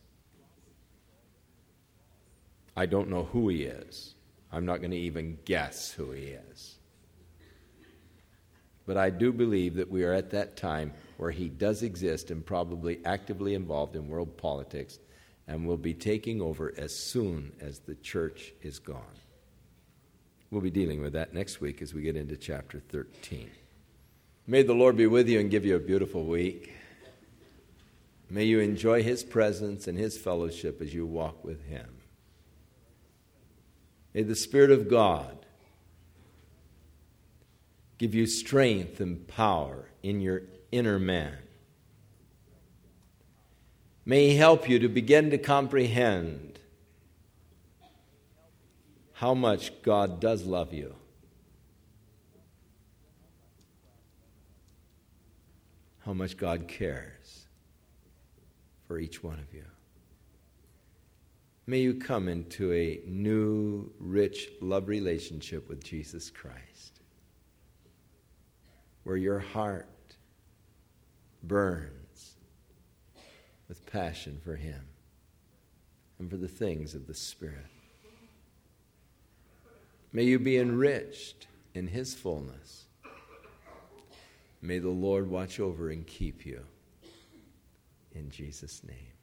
I don't know who he is. I'm not going to even guess who he is. But I do believe that we are at that time where he does exist and probably actively involved in world politics and will be taking over as soon as the church is gone. We'll be dealing with that next week as we get into chapter 13. May the Lord be with you and give you a beautiful week. May you enjoy his presence and his fellowship as you walk with him. May the Spirit of God give you strength and power in your inner man. May he help you to begin to comprehend how much God does love you. How much God cares for each one of you. May you come into a new, rich love relationship with Jesus Christ, where your heart burns with passion for him and for the things of the Spirit. May you be enriched in his fullness. May the Lord watch over and keep you. In Jesus' name.